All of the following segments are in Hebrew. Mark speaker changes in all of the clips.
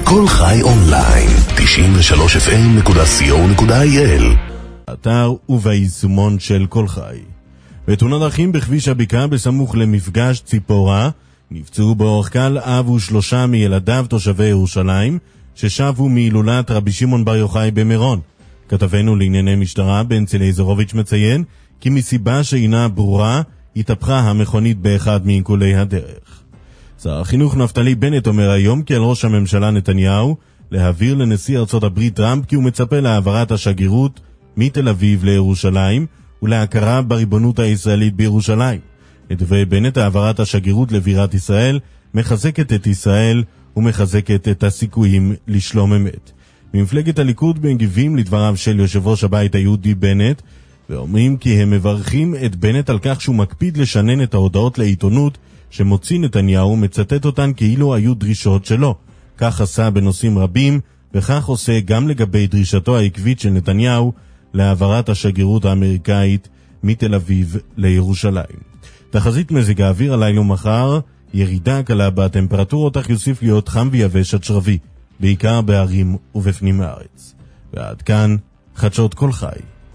Speaker 1: כל חי אונליין, 93fm.co.il.
Speaker 2: אתר וביישומון של כל חי. בתאונת דרכים בכביש הבקעה בסמוך למפגש ציפורה, נפצעו באורח קל אב ושלושה מילדיו תושבי ירושלים, ששבו מהילולת רבי שמעון בר יוחאי במירון. כתבנו לענייני משטרה בן צלי זרוביץ' מציין כי מסיבה שאינה ברורה, התהפכה המכונית באחד מעיקולי הדרך. שר החינוך נפתלי בנט אומר היום כי על ראש הממשלה נתניהו להעביר לנשיא ארצות הברית טראמפ כי הוא מצפה להעברת השגרירות מתל אביב לירושלים ולהכרה בריבונות הישראלית בירושלים. לדברי בנט, העברת השגרירות לבירת ישראל מחזקת את ישראל ומחזקת את הסיכויים לשלום אמת. ממפלגת הליכוד מגיבים לדבריו של יושב ראש הבית היהודי בנט, ואומרים כי הם מברכים את בנט על כך שהוא מקפיד לשנן את ההודעות לעיתונות שמוציא נתניהו, מצטט אותן כאילו היו דרישות שלו. כך עשה בנושאים רבים, וכך עושה גם לגבי דרישתו העקבית של נתניהו להעברת השגרירות האמריקאית מתל אביב לירושלים. תחזית מזג האוויר הלילה ומחר, ירידה קלה בטמפרטורות, אך יוסיף להיות חם ויבש עד שרבי, בעיקר בערים ובפנים הארץ. ועד כאן חדשות כל חי.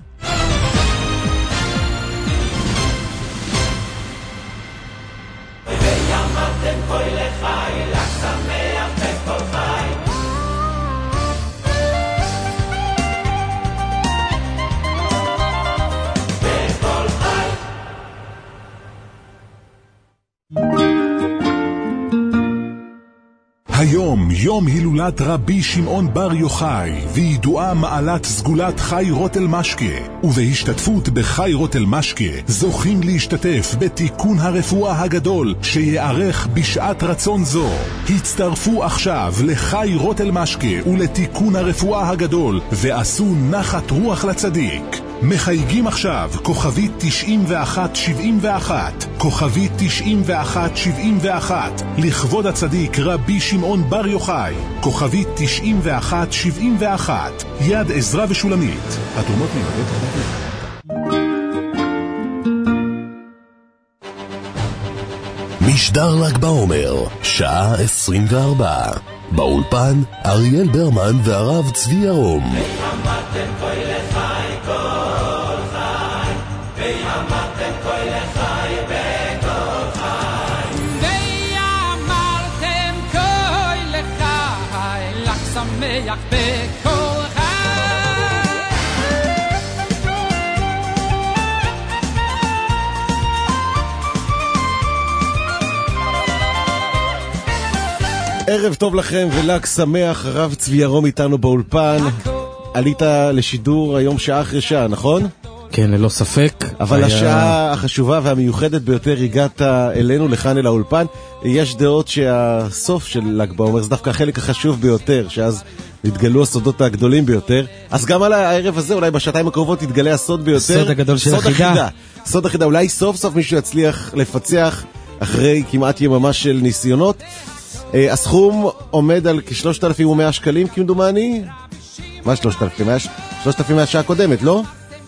Speaker 3: היום יום הילולת רבי שמעון בר יוחאי, וידועה מעלת סגולת חי רוטל משקה, ובהשתתפות בחי רוטל משקה זוכים להשתתף בתיקון הרפואה הגדול שיערך בשעת רצון זו. הצטרפו עכשיו לחי רוטל משקה ולתיקון הרפואה הגדול ועשו נחת רוח לצדיק. מחייגים עכשיו כוכבית 9171, כוכבית 9171, לכבוד הצדיק רבי שמעון בר יוחאי, כוכבית 9171, יד עזרא ושולמית. התרומות מבית החוק.
Speaker 1: משדר ל"ג בעומר, שעה 24. באולפן אריאל ברמן והרב צבי ירום.
Speaker 4: ערב טוב לכם ולג שמח, הרב צבי ירום איתנו באולפן. עלית לשידור היום שעה אחרי שעה, נכון?
Speaker 5: כן, ללא ספק.
Speaker 4: אבל השעה החשובה והמיוחדת ביותר הגעת אלינו, לכאן אל האולפן. יש דעות שהסוף של ל"ג בעומר זה דווקא החלק החשוב ביותר, שאז נתגלו הסודות הגדולים ביותר. אז גם על הערב הזה, אולי בשעתיים הקרובות יתגלה הסוד ביותר.
Speaker 5: הסוד הגדול של החידה.
Speaker 4: סוד החידה, אולי סוף סוף מישהו יצליח לפצח אחרי כמעט יממה של ניסיונות. הסכום עומד על כ-3,100 שקלים כמדומני. מה 3,100? 3,100 שעה קודמת, לא?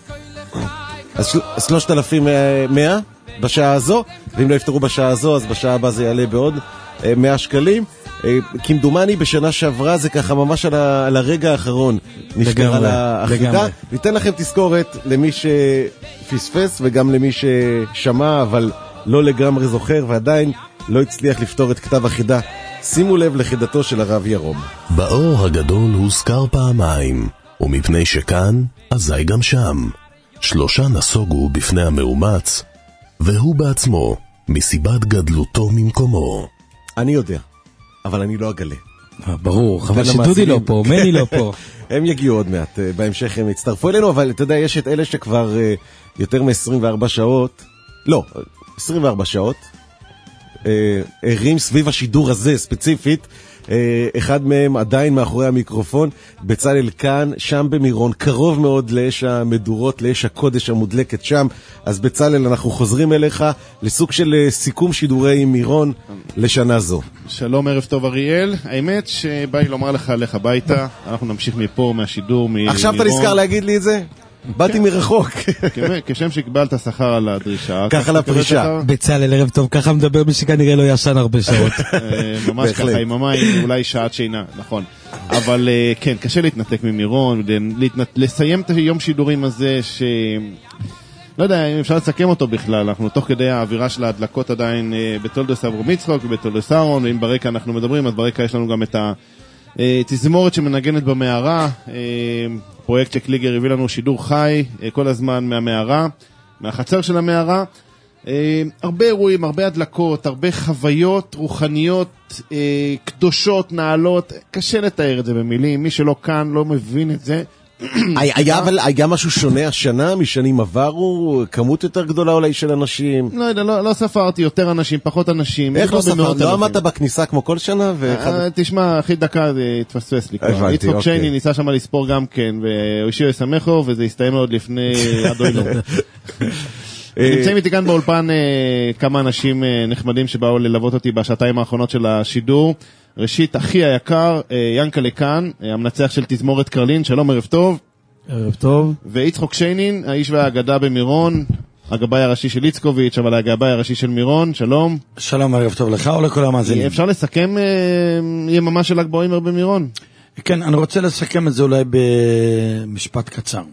Speaker 4: אז 3,100 בשעה הזו, ואם לא יפתרו בשעה הזו, אז בשעה הבאה זה יעלה בעוד 100 שקלים. כמדומני בשנה שעברה זה ככה ממש על הרגע האחרון נפטר על האחידה. ניתן לכם תזכורת למי שפספס וגם למי ששמע אבל לא לגמרי זוכר ועדיין לא הצליח לפתור את כתב החידה. שימו לב לחידתו של הרב ירום.
Speaker 1: באור הגדול הוזכר פעמיים, ומפני שכאן, אזי גם שם. 3 נסוגו בפני המאומץ, והוא בעצמו, מסיבת גדלותו ממקומו.
Speaker 4: אני יודע, אבל אני לא אגלה.
Speaker 5: ברור, חבל שדודי לא פה, מני לא פה.
Speaker 4: הם יגיעו עוד מעט, בהמשך הם יצטרפו אלינו, אבל אתה יודע, יש את אלה שכבר יותר מ-24 שעות, לא, 24 שעות, ערים סביב השידור הזה ספציפית. אחד מהם עדיין מאחורי המיקרופון, בצלאל כאן, שם במירון, קרוב מאוד לאש המדורות, לאש הקודש המודלקת שם. אז בצלאל, אנחנו חוזרים אליך לסוג של סיכום שידורי מירון לשנה זו.
Speaker 6: שלום, ערב טוב אריאל. האמת שבא לי לומר לך, לך הביתה, אנחנו נמשיך מפה מהשידור ממירון.
Speaker 4: עכשיו אתה נזכר להגיד לי את זה? באתי מרחוק.
Speaker 6: כשם שקיבלת שכר על הדרישה.
Speaker 4: ככה לפרישה.
Speaker 5: בצלאל, ערב טוב, ככה מדבר מי שכנראה לא ישן הרבה שעות.
Speaker 6: ממש ככה, עם המים, אולי שעת שינה, נכון. אבל כן, קשה להתנתק ממירון, לסיים את היום שידורים הזה לא יודע אם אפשר לסכם אותו בכלל, אנחנו תוך כדי האווירה של ההדלקות עדיין בתולדוס אברהם יצחק ובתולדוס אהרון, ואם ברקע אנחנו מדברים, אז ברקע יש לנו גם את התזמורת שמנגנת במערה, פרויקט שקליגר הביא לנו שידור חי כל הזמן מהמערה, מהחצר של המערה, הרבה אירועים, הרבה הדלקות, הרבה חוויות רוחניות, קדושות, נעלות, קשה לתאר את זה במילים, מי שלא כאן לא מבין את זה.
Speaker 4: היה משהו שונה השנה משנים עברו? כמות יותר גדולה אולי של אנשים?
Speaker 6: לא יודע, לא ספרתי, יותר אנשים, פחות אנשים.
Speaker 4: איך לא ספרת? לא עמדת בכניסה כמו כל שנה?
Speaker 6: תשמע, אחי דקה זה התפספס לי כבר. יצחק שייני ניסה שם לספור גם כן, והושיעו ישמחו, וזה הסתיים עוד לפני אדוילו. נמצאים איתי כאן באולפן כמה אנשים נחמדים שבאו ללוות אותי בשעתיים האחרונות של השידור. ראשית, אחי היקר, ינקלה כאן, המנצח של תזמורת קרלין, שלום, ערב טוב.
Speaker 7: ערב טוב.
Speaker 6: ויצחק שיינין, האיש והאגדה במירון, הגבאי הראשי של איצקוביץ', אבל הגבאי הראשי של מירון, שלום.
Speaker 8: שלום, ערב טוב לך או לכל המאזינים.
Speaker 6: אפשר לסכם יממה של ל"ג בעומר במירון?
Speaker 8: כן, אני רוצה לסכם את זה אולי במשפט קצר.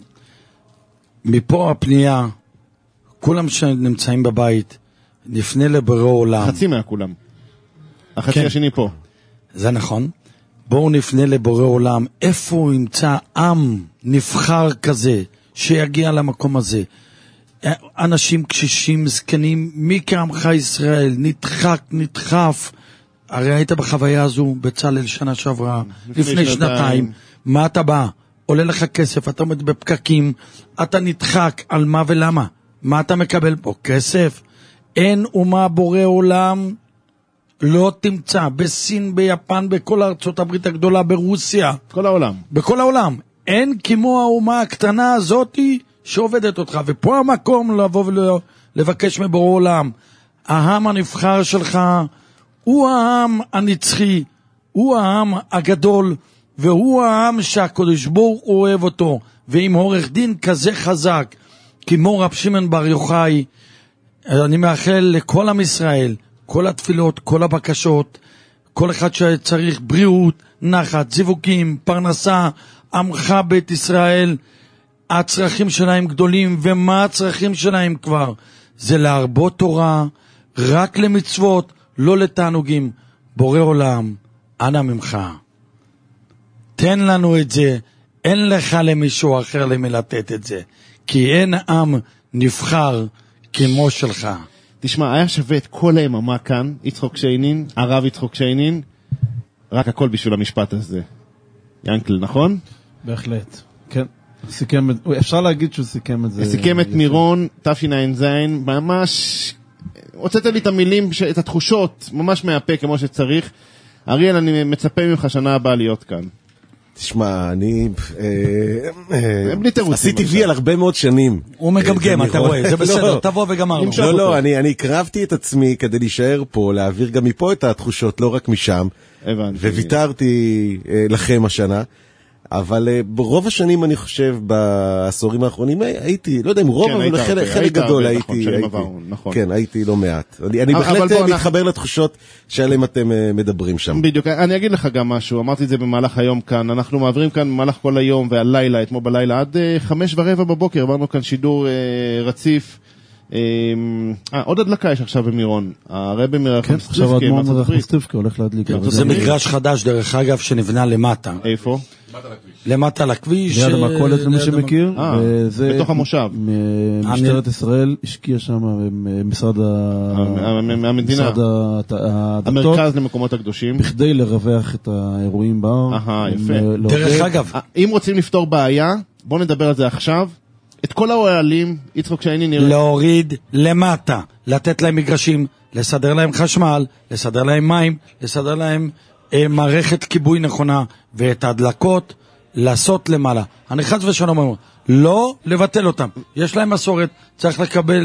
Speaker 8: מפה הפנייה, כולם שנמצאים בבית, נפנה לבורא עולם.
Speaker 6: חצי מהכולם. החצי השני פה.
Speaker 8: זה נכון. בואו נפנה לבורא עולם. איפה הוא ימצא עם נבחר כזה שיגיע למקום הזה? אנשים קשישים, זקנים, מי כעמך ישראל, נדחף. הרי היית בחוויה הזו בצלאל שנה שעברה, לפני שנתיים. מה אתה בא? עולה לך כסף, אתה עומד בפקקים, אתה נדחק, על מה ולמה? מה אתה מקבל פה? כסף? אין אומה בורא עולם לא תמצא, בסין, ביפן, בכל ארצות הברית הגדולה, ברוסיה.
Speaker 6: כל העולם.
Speaker 8: בכל העולם. אין כמו האומה הקטנה הזאת שעובדת אותך. ופה המקום לבוא ולבקש מבורא עולם. העם הנבחר שלך הוא העם הנצחי, הוא העם הגדול, והוא העם שהקדוש ברוך הוא אוהב אותו. ועם עורך דין כזה חזק, כמו רב שמעון בר יוחאי, אני מאחל לכל עם ישראל, כל התפילות, כל הבקשות, כל אחד שצריך בריאות, נחת, זיווקים, פרנסה, עמך בית ישראל, הצרכים שלהם גדולים, ומה הצרכים שלהם כבר? זה להרבות תורה, רק למצוות, לא לתענוגים. בורא עולם, אנא ממך, תן לנו את זה, אין לך למישהו אחר למי לתת את זה, כי אין עם נבחר כמו שלך.
Speaker 6: תשמע, היה שווה את כל היממה כאן, יצחק שיינין, הרב יצחק שיינין, רק הכל בשביל המשפט הזה. ינקל, נכון?
Speaker 7: בהחלט, כן. אפשר להגיד שהוא סיכם את זה.
Speaker 6: סיכם את מירון, תשע"ז, ממש, הוצאת לי את המילים, את התחושות, ממש מהפה כמו שצריך. אריאל, אני מצפה ממך שנה הבאה להיות כאן.
Speaker 4: תשמע, אני עשיתי וי על הרבה מאוד שנים.
Speaker 8: הוא מגמגם, אתה רואה, זה בסדר, תבוא וגמרנו.
Speaker 4: לא, אני הקרבתי את עצמי כדי להישאר פה, להעביר גם מפה את התחושות, לא רק משם. וויתרתי לכם השנה. אבל ברוב השנים אני חושב בעשורים האחרונים הייתי, לא יודע אם רוב, אבל חלק גדול הייתי, כן, הייתי לא מעט. אני בהחלט מתחבר לתחושות שעליהם אתם מדברים שם.
Speaker 6: בדיוק, אני אגיד לך גם משהו, אמרתי את זה במהלך היום כאן, אנחנו מעבירים כאן במהלך כל היום והלילה, אתמול בלילה, עד 5:15 בבוקר, עברנו כאן שידור רציף. עוד הדלקה יש עכשיו במירון, הרבי
Speaker 7: מרחמסטריבסקי הולך להדליק.
Speaker 8: זה מגרש חדש דרך אגב שנבנה למטה.
Speaker 6: איפה?
Speaker 8: למטה לכביש.
Speaker 7: ליד המכולת למי שמכיר.
Speaker 6: בתוך המושב.
Speaker 7: משטרת ישראל השקיע שם, משרד
Speaker 6: המדינה, המרכז למקומות הקדושים,
Speaker 7: בכדי לרווח את האירועים בהר.
Speaker 6: יפה.
Speaker 8: דרך אגב,
Speaker 6: אם רוצים לפתור בעיה, בואו נדבר על זה עכשיו. את כל האוהלים, יצחק שיינין נראה.
Speaker 8: להוריד למטה, לתת להם מגרשים, לסדר להם חשמל, לסדר להם מים, לסדר להם מערכת כיבוי נכונה, ואת ההדלקות לעשות למעלה. אני חס ושלום אומר, לא לבטל אותם. יש להם מסורת, צריך לקבל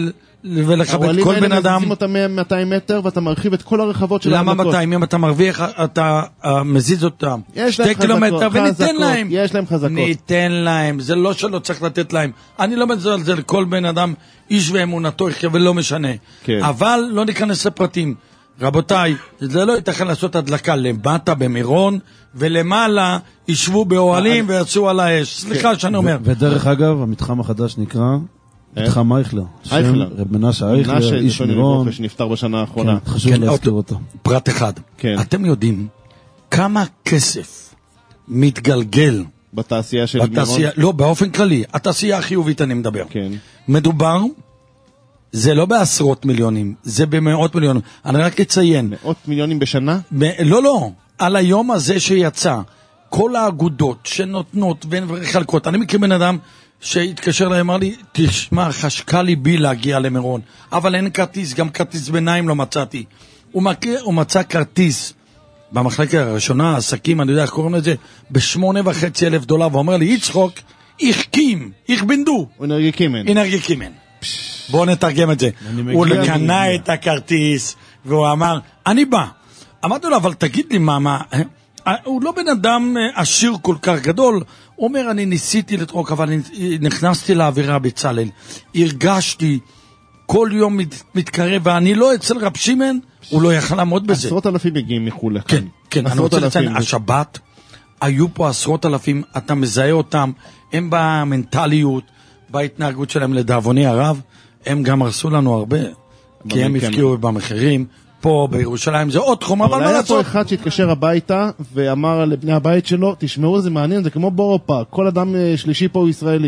Speaker 8: ולכבד כל בן אדם.
Speaker 6: מזיזים אותם 200 מטר ואתה מרחיב את כל הרחבות של
Speaker 8: למה 200? אם אתה מרוויח, אתה מזיז אותם 2 קילומטר וניתן להם.
Speaker 6: יש להם חזקות.
Speaker 8: ניתן להם, זה לא שלא צריך לתת להם. אני לא מזלזל, כל בן אדם איש ואמונתו ולא משנה. אבל לא ניכנס לפרטים. רבותיי, זה לא ייתכן לעשות הדלקה למטה במירון, ולמעלה ישבו באוהלים ויצאו על האש. סליחה שאני אומר.
Speaker 7: ודרך אגב, המתחם החדש נקרא מתחם אייכלר. רב מנשה אייכלר, איש מירון.
Speaker 6: שנפטר בשנה האחרונה.
Speaker 7: חשוב להזכיר אותו.
Speaker 8: פרט אחד. אתם יודעים כמה כסף מתגלגל
Speaker 6: בתעשייה של מירון?
Speaker 8: לא, באופן כללי. התעשייה החיובית אני מדבר. מדובר, זה לא בעשרות מיליונים, זה במאות מיליונים. אני רק אציין.
Speaker 6: מאות מיליונים בשנה?
Speaker 8: לא. על היום הזה שיצא, כל האגודות שנותנות וחלקות. אני מכיר בן אדם שהתקשר להם, אמר לי, תשמע, חשקה לי בי להגיע למירון, אבל אין כרטיס, גם כרטיס ביניים לא מצאתי. הוא מצא כרטיס במחלקה הראשונה, עסקים, אני יודע איך קוראים לזה, $8,500, ואומר לי, יצחוק, איך בינדו. אנרגיה. בואו נתרגם את זה. הוא קנה את הכרטיס, והוא אמר, אני בא. אמרתי לו, אבל תגיד לי מה, הוא לא בן אדם עשיר כל כך גדול, הוא אומר, אני ניסיתי לטרוק, אבל נכנסתי לאווירה בצלאל, הרגשתי, כל יום מתקרב, ואני לא אצל רב שמעון, הוא לא יכל לעמוד בזה.
Speaker 6: 10,000 מגיעים מחול.
Speaker 8: כן, אני רוצה לציין, השבת, היו פה 10,000, אתה מזהה אותם, הם במנטליות, בהתנהגות שלהם לדאבוני הרב, הם גם הרסו לנו הרבה, כי הם הפקיעו במחירים, פה בירושלים זה עוד תחום, אבל מה לעשות?
Speaker 6: היה פה אחד שהתקשר הביתה ואמר לבני הבית שלו, תשמעו, זה מעניין, זה כמו בורופה, כל אדם שלישי פה הוא ישראלי.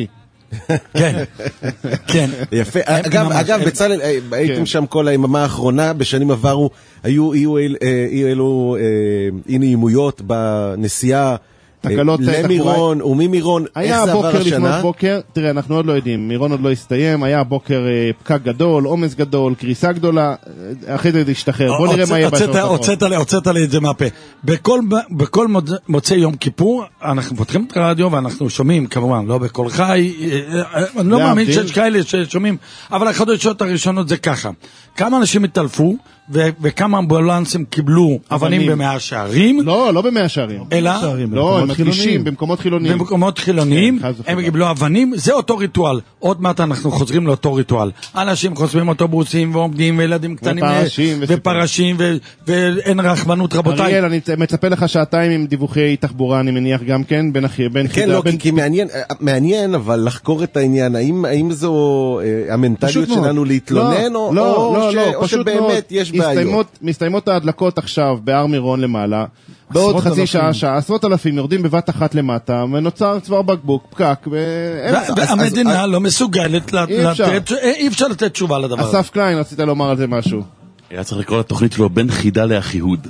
Speaker 8: כן.
Speaker 4: יפה. אגב, בצלאל, הייתם שם כל היממה האחרונה, בשנים עברו, היו אלו אי נעימויות בנסיעה למירון וממירון.
Speaker 6: היה הבוקר לפנות בוקר, תראה, אנחנו עוד לא יודעים, מירון עוד לא הסתיים, היה הבוקר פקק גדול, עומס גדול, קריסה גדולה, אחרי זה להשתחרר. בוא נראה מה יהיה בשעות האחרונות.
Speaker 8: הוצאת לי את זה מהפה. בכל מוצאי יום כיפור, אנחנו פותחים את הרדיו ואנחנו שומעים, כמובן, לא בכל חי, אני לא מאמין שיש כאלה ששומעים, אבל החדשות הראשונות זה ככה. כמה אנשים התעלפו, וכמה אמבולנסים קיבלו אבנים במאה שערים.
Speaker 6: לא במאה שערים.
Speaker 8: אלא?
Speaker 6: לא, הם מדגישים, במקומות חילוניים.
Speaker 8: במקומות חילוניים, הם קיבלו אבנים, זה אותו ריטואל. עוד מעט אנחנו חוזרים לאותו ריטואל. אנשים חוסמים אוטובוסים ועומדים, וילדים קטנים ופרשים, ואין רחמנות, רבותיי.
Speaker 6: אריאל, אני מצפה לך שעתיים עם דיווחי תחבורה, אני מניח גם כן, בין
Speaker 4: כן, לא, כי מעניין, אבל לחקור את העניין, האם זו המנטליות שלנו להתלונן, או שבאמת יש בעיות?
Speaker 6: מסתיימות ההדלקות עכשיו בהר מירון למעלה, בעוד חצי שעה, 10,000 יורדים בבת אחת למטה, ונוצר צוואר בקבוק, פקק,
Speaker 8: והמדינה לא מסוגלת לתת, אי אפשר לתת תשובה לדבר הזה.
Speaker 6: אסף קליין, רצית לומר על זה משהו.
Speaker 9: היה צריך לקרוא לתוכנית שלו בין חידה לאחיהוד.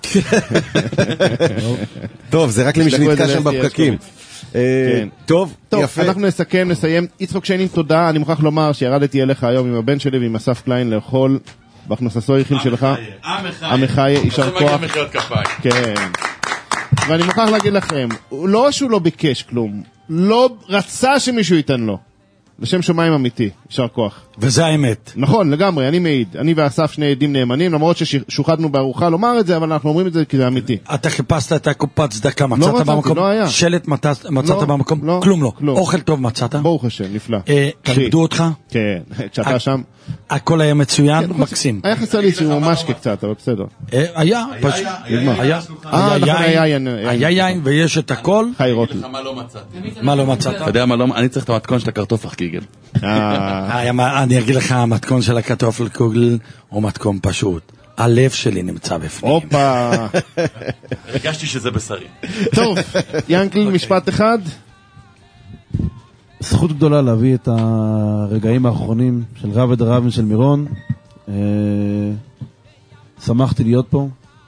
Speaker 4: טוב, זה רק למי שנתקע שם בפקקים. טוב, יפה.
Speaker 6: אנחנו נסיים. יצחוק שיינין, תודה. אני מוכרח לומר שירדתי אליך היום עם הבן שלי ועם אסף קליין לאכול בהכנסתו היחיל שלך. המחיה, יישר כוח. כן. ואני מוכרח להגיד לכם, לא שהוא לא ביקש כלום, לא רצה שמישהו ייתן לו. לשם שמיים אמיתי, יישר כוח.
Speaker 8: וזה האמת.
Speaker 6: נכון, לגמרי, אני מעיד. אני ואסף שני עדים נאמנים, למרות ששוחדנו בארוחה לומר את זה, אבל אנחנו אומרים את זה כי זה אמיתי.
Speaker 8: אתה חיפשת את הקופת צדקה, מצאת במקום?
Speaker 6: לא היה.
Speaker 8: שלט מצאת במקום? כלום לא. אוכל טוב מצאת?
Speaker 6: ברוך השם, נפלא.
Speaker 8: כיבדו אותך?
Speaker 6: כן, כשאתה שם.
Speaker 8: הכל היה מצוין, מקסים.
Speaker 6: היה חסר לי שהוא ממש קצת, אבל בסדר.
Speaker 8: היה, פשוט. היה יין ויש את הכל.
Speaker 6: חי רוטל.
Speaker 8: מה לא מצאת?
Speaker 9: אתה יודע מה לא, אני צריך את המתכון של הקרטופל קיגל.
Speaker 8: אני אגיד לך, המתכון של הקרטופל קוגל הוא מתכון פשוט. הלב שלי נמצא בפנים.
Speaker 6: הופה.
Speaker 9: הרגשתי שזה בשרי.
Speaker 6: טוב, ינקל, משפט אחד.
Speaker 7: זכות גדולה להביא את הרגעים האחרונים של רב ודרב של מירון. שמחתי להיות פה.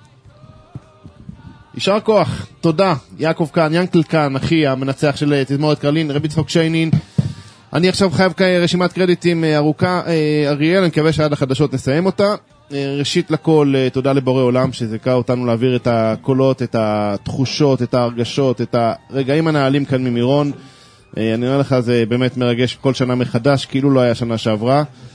Speaker 6: יישר כוח, תודה. יעקב כאן, ינקל כאן, אחי המנצח של תזמורת קרלין, רבי יצחק שיינין. אני עכשיו חייב רשימת קרדיטים ארוכה. אריאל, אני מקווה שעד החדשות נסיים אותה. ראשית לכל, תודה לבורא עולם שזכה אותנו להעביר את הקולות, את התחושות, את ההרגשות, את הרגעים הנעלים כאן ממירון. אני אומר לך, זה באמת מרגש כל שנה מחדש, כאילו לא היה שנה שעברה.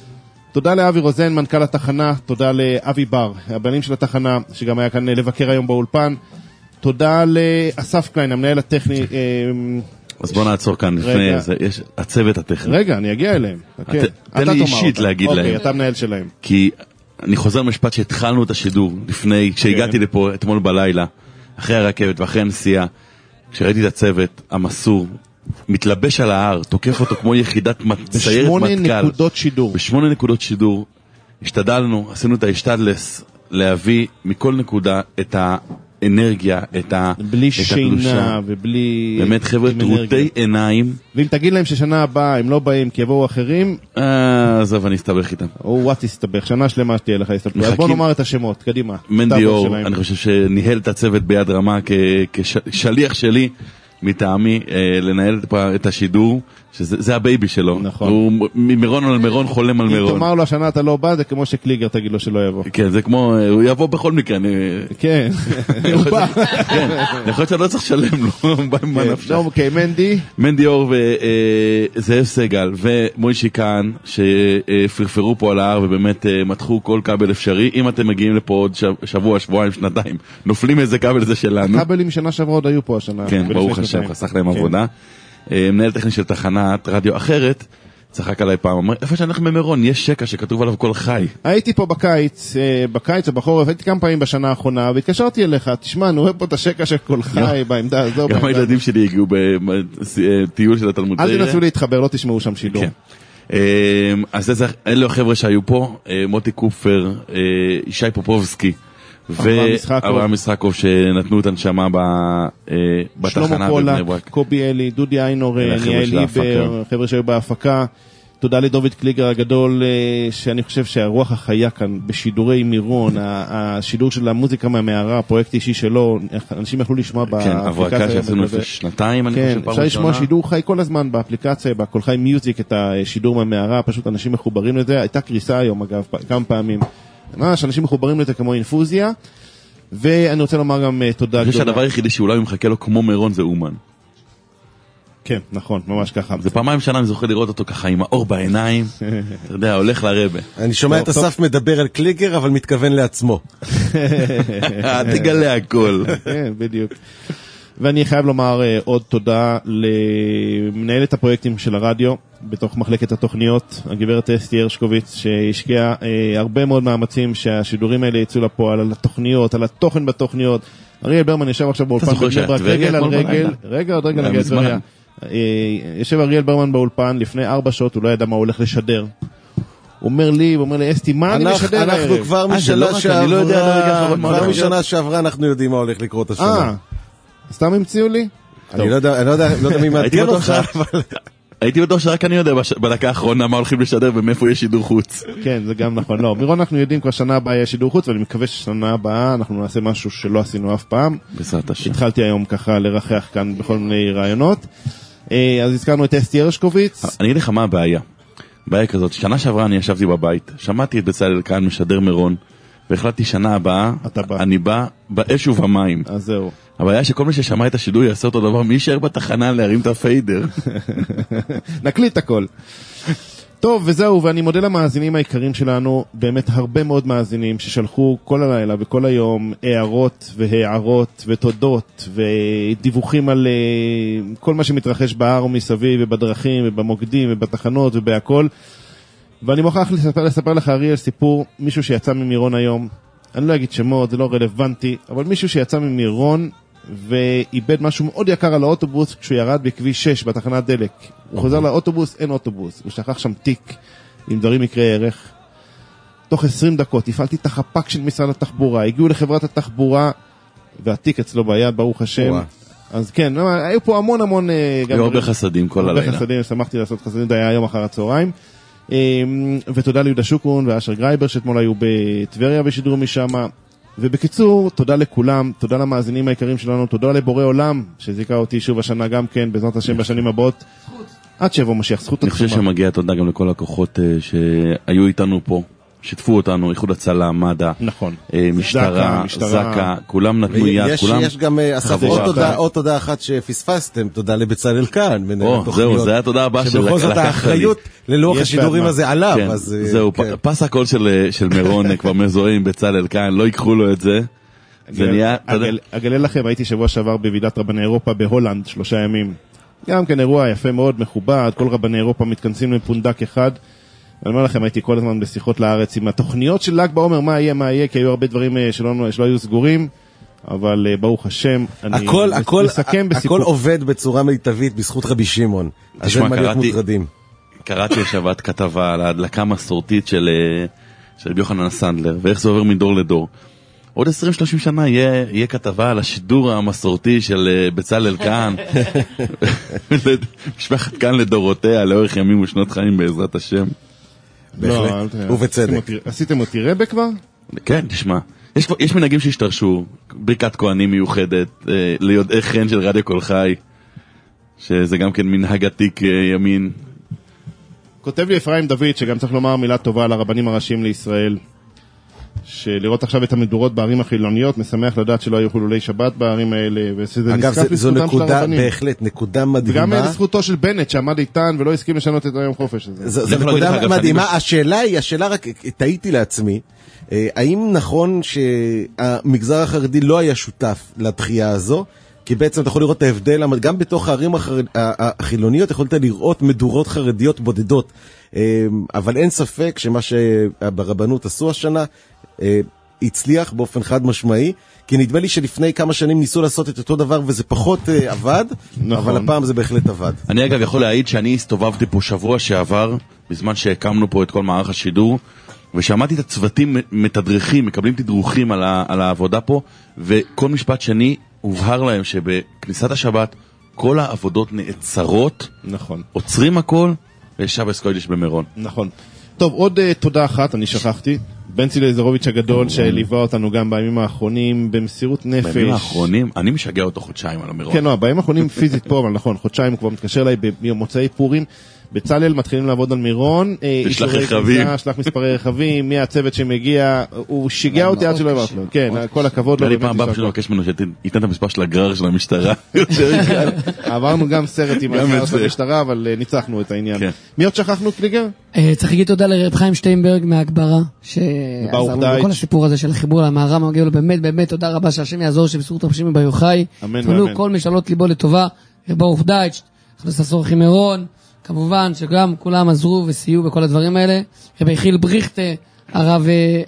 Speaker 6: תודה לאבי רוזן, מנכ"ל התחנה, תודה לאבי בר, הבעלים של התחנה, שגם היה כאן לבקר היום באולפן, תודה לאסף קליין, המנהל הטכני.
Speaker 9: אז בוא נעצור כאן, לפני זה, יש הצוות הטכני.
Speaker 6: רגע, אני אגיע אליהם.
Speaker 9: תן לי אישית להגיד להם.
Speaker 6: אוקיי, אתה מנהל שלהם.
Speaker 9: כי אני חוזר משפט שהתחלנו את השידור, לפני, כשהגעתי לפה אתמול בלילה, אחרי הרכבת ואחרי הנסיעה, כשראיתי את הצוות, המסור, מתלבש על ההר, תוקף אותו כמו יחידת סיירת מטכ"ל.
Speaker 6: ב8 נקודות שידור.
Speaker 9: ב8 נקודות שידור. השתדלנו, עשינו את ההשתדלס להביא מכל נקודה את האנרגיה, את
Speaker 6: בלי שינה ובלי...
Speaker 9: באמת חבר'ה טרוטי עיניים.
Speaker 6: ואם תגיד להם ששנה הבאה הם לא באים כי יבואו אחרים...
Speaker 9: עזוב, אני אסתבך איתם.
Speaker 6: או תסתבך, שנה שלמה שתהיה לך הסתבך. אז בוא נאמר את השמות, קדימה.
Speaker 9: מנדי אור, אני חושב שניהל את הצוות ביד רמה כשליח שלי. מטעמי לנהל את השידור, שזה הבייבי שלו.
Speaker 6: נכון.
Speaker 9: הוא ממירון על מירון חולם על מירון.
Speaker 6: אם תאמר לו השנה אתה לא בא, זה כמו שקליגר תגיד לו שלא יבוא.
Speaker 9: כן, זה כמו, הוא יבוא בכל מקרה.
Speaker 6: כן, הוא בא.
Speaker 9: כן, יכול להיות שאני לא צריך לשלם לו, הוא בא עם מה נפשך.
Speaker 6: אוקיי,
Speaker 9: מנדי אור וזאב סגל ומוישי כאן, שפרפרו פה על ההר ובאמת מתחו כל כבל אפשרי. אם אתם מגיעים לפה עוד שבוע, שבועיים, שנתיים, נופלים איזה כבל זה שלנו.
Speaker 6: הכבלים שנה שעברה עוד היו פה השנה.
Speaker 9: כן, ברוך השם, חסך להם עבודה. מנהל טכני של תחנת רדיו אחרת, צחק עליי פעם, אמר, איפה שאנחנו במירון, יש שקע שכתוב עליו כל חי.
Speaker 6: הייתי פה בקיץ או בחורף, הייתי כמה פעמים בשנה האחרונה, והתקשרתי אליך, תשמע, אני רואה פה את השקע של כל חי בעמדה הזו.
Speaker 9: גם הילדים שלי הגיעו בטיול של התלמוד.
Speaker 6: אל תנסו להתחבר, לא תשמעו שם שידור.
Speaker 9: אז אלו החבר'ה שהיו פה, מוטי קופר, ישי פופובסקי, ואברהם משחקוב שנתנו את הנשמה בתחנה בבני ברק.
Speaker 6: קובי אלי, דודי איינור, ניאל ליבר, חבר'ה שהיו בהפקה. תודה לדוביד קליגר הגדול, שאני חושב שהרוח החיה כאן בשידורי מירון, השידור של המוזיקה מהמערה, הפרויקט אישי שלו, אנשים יכלו לשמוע
Speaker 9: באפליקציה. כן, הברקה שעשינו לפני שנתיים, אני חושב פעם ראשונה.
Speaker 6: אפשר לשמוע שידור חי כל הזמן באפליקציה, בכל חי מיוזיק, את השידור מהמערה, פשוט אנשים מחוברים לזה. הייתה קריסה היום אגב, כמה פעמים. ממש, אנשים מחוברים לזה כמו אינפוזיה, ואני רוצה לומר גם תודה גדולה.
Speaker 9: אני חושב שהדבר היחידי שאולי הוא מחכה לו כמו מירון זה אומן.
Speaker 6: כן, נכון, ממש ככה.
Speaker 9: זה פעמיים שנה אני זוכר לראות אותו ככה עם האור בעיניים, אתה יודע, הולך לרבא.
Speaker 4: אני שומע את אסף מדבר על קליגר, אבל מתכוון לעצמו.
Speaker 9: תגלה הכל.
Speaker 6: כן, בדיוק. ואני חייב לומר עוד תודה למנהלת הפרויקטים של הרדיו, בתוך מחלקת התוכניות, הגברת אסתי הרשקוביץ, שהשקיעה הרבה מאוד מאמצים שהשידורים האלה יצאו לפועל, על התוכניות, על התוכן בתוכניות. אריאל ברמן ישב עכשיו באולפן, רגל על רגל, עוד רגע נגד דבריה. ישב אריאל ברמן באולפן, לפני 4 שעות, הוא לא ידע מה הוא הולך לשדר. הוא אומר לי, אסתי, מה אני משדר הערב?
Speaker 4: אנחנו כבר משנה שעברה, אנחנו יודעים מה הולך לקרות השנה.
Speaker 6: סתם המציאו לי?
Speaker 4: אני לא יודע מי מעדכן אותך, אבל...
Speaker 9: הייתי בטוח שרק אני יודע בדקה האחרונה מה הולכים לשדר ומאיפה יש שידור חוץ.
Speaker 6: כן, זה גם נכון. לא, מירון אנחנו יודעים כבר שנה הבאה יש שידור חוץ, ואני מקווה ששנה הבאה אנחנו נעשה משהו שלא עשינו אף פעם.
Speaker 9: בעזרת השם.
Speaker 6: התחלתי היום ככה לרחח כאן בכל מיני רעיונות. אז הזכרנו את אסתי הרשקוביץ.
Speaker 9: אני אגיד לך מה הבעיה. הבעיה כזאת, שנה שעברה אני ישבתי בבית, שמעתי את בצלאל כאן משדר מירון, והחלטתי שנה הבאה, אני בא באש ובמים.
Speaker 6: אז זהו.
Speaker 9: הבעיה שכל מי ששמע את השידור יעשה אותו דבר, מי יישאר בתחנה להרים את הפיידר.
Speaker 6: נקליט הכל. טוב, וזהו, ואני מודה למאזינים העיקרים שלנו, באמת הרבה מאוד מאזינים ששלחו כל הלילה וכל היום הערות ותודות ודיווחים על כל מה שמתרחש בהר ומסביב ובדרכים ובמוקדים ובתחנות ובהכל. ואני מוכרח לספר לך, אריאל, סיפור, מישהו שיצא ממירון היום, אני לא אגיד שמות, זה לא רלוונטי, אבל מישהו שיצא ממירון ואיבד משהו מאוד יקר על האוטובוס כשהוא ירד בכביש 6 בתחנת דלק. הוא חוזר לאוטובוס, אין אוטובוס. הוא שכח שם תיק עם דברים יקרי ערך. תוך 20 דקות הפעלתי את החפ"ק של משרד התחבורה, הגיעו לחברת התחבורה והתיק אצלו ביד, ברוך השם. אז כן, היו פה המון
Speaker 9: היו הרבה חסדים כל הלילה.
Speaker 6: הרבה חסדים, שמחתי לעשות חסדים, זה היה היום אחר הצהריים. ותודה ליהודה שוקרון ואשר גרייבר שאתמול היו בטבריה ושידרו משם. ובקיצור, תודה לכולם, תודה למאזינים העיקרים שלנו, תודה לבורא עולם שזיקה אותי שוב השנה גם כן, בעזרת השם בשנים הבאות, עד שיבוא משיח, זכות
Speaker 9: עצומה. אני חושב שמגיע תודה גם לכל הכוחות שהיו איתנו פה, שיתפו אותנו, איחוד הצלה, מד"א,
Speaker 6: נכון.
Speaker 9: משטרה, זקה, כולם נתנו יד, כולם...
Speaker 4: יש גם עוד תודה אחת שפספסתם, תודה לבצלאל כאן,
Speaker 9: זהו, זה היה תודה הבאה של
Speaker 4: שבכל זאת האחריות ללוח השידורים הזה עליו.
Speaker 9: זהו, פס הקול של מירון כבר מזוהה עם בצלאל כאן, לא ייקחו לו את זה.
Speaker 6: אגלה לכם, הייתי שבוע שעבר בוועידת רבני אירופה בהולנד, 3 ימים. גם כן אירוע יפה מאוד, מכובד, כל רבני אירופה מתכנסים לפונדק אחד. אני אומר לכם, הייתי כל הזמן בשיחות לארץ עם התוכניות של ל"ג בעומר, מה יהיה, כי היו הרבה דברים שלא היו סגורים, אבל ברוך השם, אני מסכם בסיפור.
Speaker 4: הכל עובד בצורה מיטבית בזכות רבי שמעון. אז אין מה להיות מוטרדים.
Speaker 9: קראתי השבת כתבה על ההדלקה המסורתית של יוחנן סנדלר, ואיך זה עובר מדור לדור. עוד 20-30 שנה יהיה כתבה על השידור המסורתי של בצלאל כאן, משפחת כאן לדורותיה, לאורך ימים ושנות חיים בעזרת השם.
Speaker 4: בהחלט, ובצדק.
Speaker 6: עשיתם אותי רבה כבר?
Speaker 9: כן, תשמע. יש מנהגים שהשתרשו, ברכת כהנים מיוחדת, ליודעי חן של רדיו קול חי, שזה גם כן מנהג עתיק ימין.
Speaker 6: כותב לי אפרים דוד, שגם צריך לומר מילה טובה על הרבנים הראשיים לישראל, שלראות עכשיו את המדורות בערים החילוניות, משמח לדעת שלא היו חילולי שבת בערים האלה, וזה נזקף לזכותם של הרבנים.
Speaker 4: בהחלט, נקודה מדהימה.
Speaker 6: וגם לזכותו של בנט, שעמד איתן ולא הסכים לשנות את היום חופש הזה.
Speaker 4: זו נקודה מדהימה. השאלה רק, תהיתי לעצמי, האם נכון שהמגזר החרדי לא היה שותף לדחייה הזו? כי בעצם אתה יכול לראות את ההבדל, גם בתוך הערים החילוניות יכולת לראות מדורות חרדיות בודדות, אבל אין ספק שמה שברבנות עשו השנה הצליח באופן חד משמעי, כי נדמה לי שלפני כמה שנים ניסו לעשות את אותו דבר וזה פחות עבד, אבל הפעם זה בהחלט עבד.
Speaker 9: אני אגב יכול להעיד שאני הסתובבתי פה שבוע שעבר, בזמן שהקמנו פה את כל מערך השידור, ושמעתי את הצוותים מתדרכים, מקבלים תדרוכים על העבודה פה, וכל משפט שני הובהר להם שבכניסת השבת כל העבודות נעצרות,
Speaker 6: נכון.
Speaker 9: עוצרים הכל, ושבס קודש במירון.
Speaker 6: נכון. טוב, עוד תודה אחת, אני שכחתי. בנצי לזרוביץ' הגדול שליווה אותנו גם בימים האחרונים במסירות נפש.
Speaker 9: בימים האחרונים? אני משגע אותו חודשיים על המירון.
Speaker 6: כן, לא, בימים האחרונים פיזית פה, אבל נכון, חודשיים הוא כבר מתקשר אליי במוצאי פורים. בצלאל מתחילים לעבוד על מירון,
Speaker 9: שלח רכבים,
Speaker 6: שלח מספרי רכבים, מי הצוות שמגיע, הוא שיגע אותי עד שלא אמרת לו, כן, כל הכבוד לו.
Speaker 9: אני פעם הבא פשוט מבקש ממנו שייתן את המספר של הגרר של המשטרה.
Speaker 6: עברנו גם סרט עם הגרר של המשטרה, אבל ניצחנו את העניין. מי עוד שכחנו, קליגר?
Speaker 10: צריך להגיד תודה לרב חיים שטיינברג מהגברה, שעזרנו בכל הסיפור הזה של החיבור למערם, מגיע לו באמת תודה רבה שהשם יעזור שבזכות רב שמעון בר יוחאי, תפעלו כל משאלות ליבו לטובה, ברוך דייטש, חסור חימרון, כמובן שגם כולם עזרו וסייעו בכל הדברים האלה. רבי חיל בריכט, הרב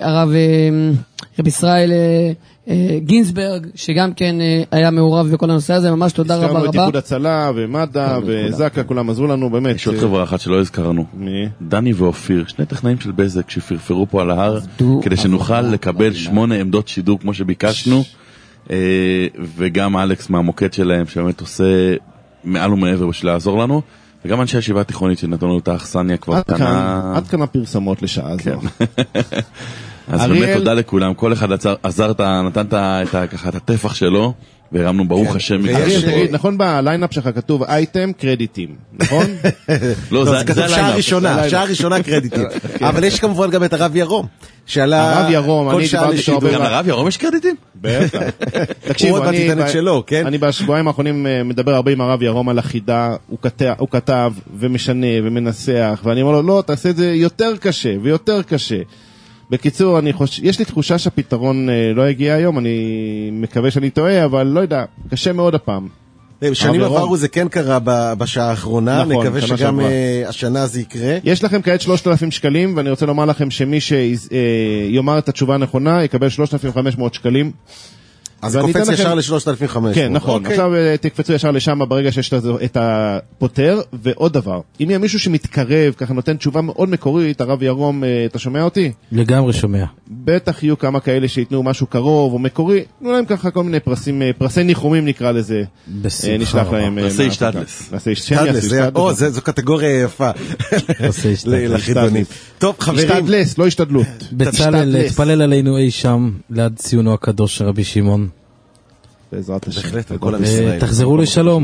Speaker 10: ישראל גינסברג, שגם כן היה מעורב בכל הנושא הזה, ממש תודה רבה רבה.
Speaker 6: הזכרנו את איחוד הצלה ומד"א וזקה, כולם עזרו לנו, באמת.
Speaker 9: יש עוד חברה אחת שלא הזכרנו.
Speaker 6: מי?
Speaker 9: דני ואופיר, 2 טכנאים של בזק שפרפרו פה על ההר, כדי שנוכל לקבל 8 עמדות שידור כמו שביקשנו, וגם אלכס מהמוקד שלהם, שבאמת עושה מעל ומעבר בשביל לעזור לנו. וגם אנשי הישיבה התיכונית שנתנו לנו את האכסניה כבר קטנה.
Speaker 6: עד כמה פרסמות לשעה זו.
Speaker 9: אז באמת תודה לכולם, כל אחד עזרת, נתן את הטפח שלו, והרמנו ברוך השם.
Speaker 6: תגיד, נכון בליינאפ שלך כתוב אייטם קרדיטים, נכון?
Speaker 9: לא, זה
Speaker 4: הליינאפ. שעה ראשונה קרדיטים. אבל יש כמובן גם את הרב ירום.
Speaker 6: הרב ירום, אני דיברתי
Speaker 9: איתו. גם לרב ירום יש קרדיטים?
Speaker 6: בטח.
Speaker 4: תקשיבו,
Speaker 6: אני בשבועיים האחרונים מדבר הרבה עם הרב ירום על החידה, הוא כתב ומשנה ומנסח, ואני אומר לו, לא, תעשה את זה יותר קשה ויותר קשה. בקיצור, יש לי תחושה שהפתרון לא הגיע היום, אני מקווה שאני טועה, אבל לא יודע, קשה מאוד הפעם.
Speaker 4: שנים עברו זה כן קרה בשעה האחרונה, נקווה שגם השנה זה יקרה.
Speaker 6: יש לכם כעת 3,000 שקלים, ואני רוצה לומר לכם שמי שיאמר את התשובה הנכונה, יקבל 3,500 שקלים.
Speaker 4: אז זה קופץ ישר ל-3,500.
Speaker 6: כן, נכון. עכשיו תקפצו ישר לשם ברגע שיש את הפותר. ועוד דבר, אם יהיה מישהו שמתקרב, ככה נותן תשובה מאוד מקורית, הרב ירום, אתה שומע אותי?
Speaker 5: לגמרי שומע.
Speaker 6: בטח יהיו כמה כאלה שיתנו משהו קרוב או מקורי, תנו להם ככה כל מיני פרסי ניחומים נקרא לזה. נשלח להם.
Speaker 9: נעשה השתדלס.
Speaker 4: זו קטגוריה יפה. לחידונים. טוב, חברים.
Speaker 6: השתדלס, לא השתדלות.
Speaker 5: בצלאל, תפלל עלינו אי שם, ליד ציונו הקדוש של רבי שמעון.
Speaker 6: בעזרת השם.
Speaker 4: בהחלט, וכל עם ישראל.
Speaker 5: תחזרו לשלום.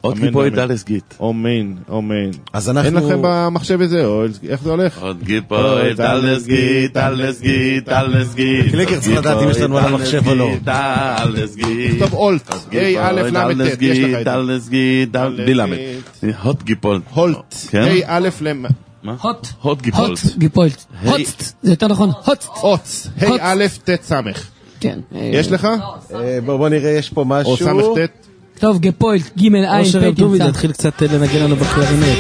Speaker 9: עוד גיפוי דלס גיט.
Speaker 6: אומן.
Speaker 4: אז אנחנו...
Speaker 6: אין לכם במחשב איזה, או איך זה הולך?
Speaker 9: עוד גיפוי דלס גיט.
Speaker 4: קליקר צריך לדעת אם יש לנו על המחשב או לא.
Speaker 6: טוב, אולט. A-א'-ל'-ט', יש לך את זה.
Speaker 9: דלס גיט, בלי למד. הוט גיפולט.
Speaker 6: הולט. A-א'-ל'.
Speaker 9: מה? הוט גיפולט.
Speaker 10: גיפולט. הוט. זה יותר נכון. הוט.
Speaker 6: A-א'-ט' סמך.
Speaker 10: כן.
Speaker 6: יש לך?
Speaker 4: בוא נראה, יש פה משהו.
Speaker 6: או סמך ט'.
Speaker 10: טוב, גפולט, ג' עין,
Speaker 5: או שרם טובי נתחיל קצת לנגן לנו בקלרינט.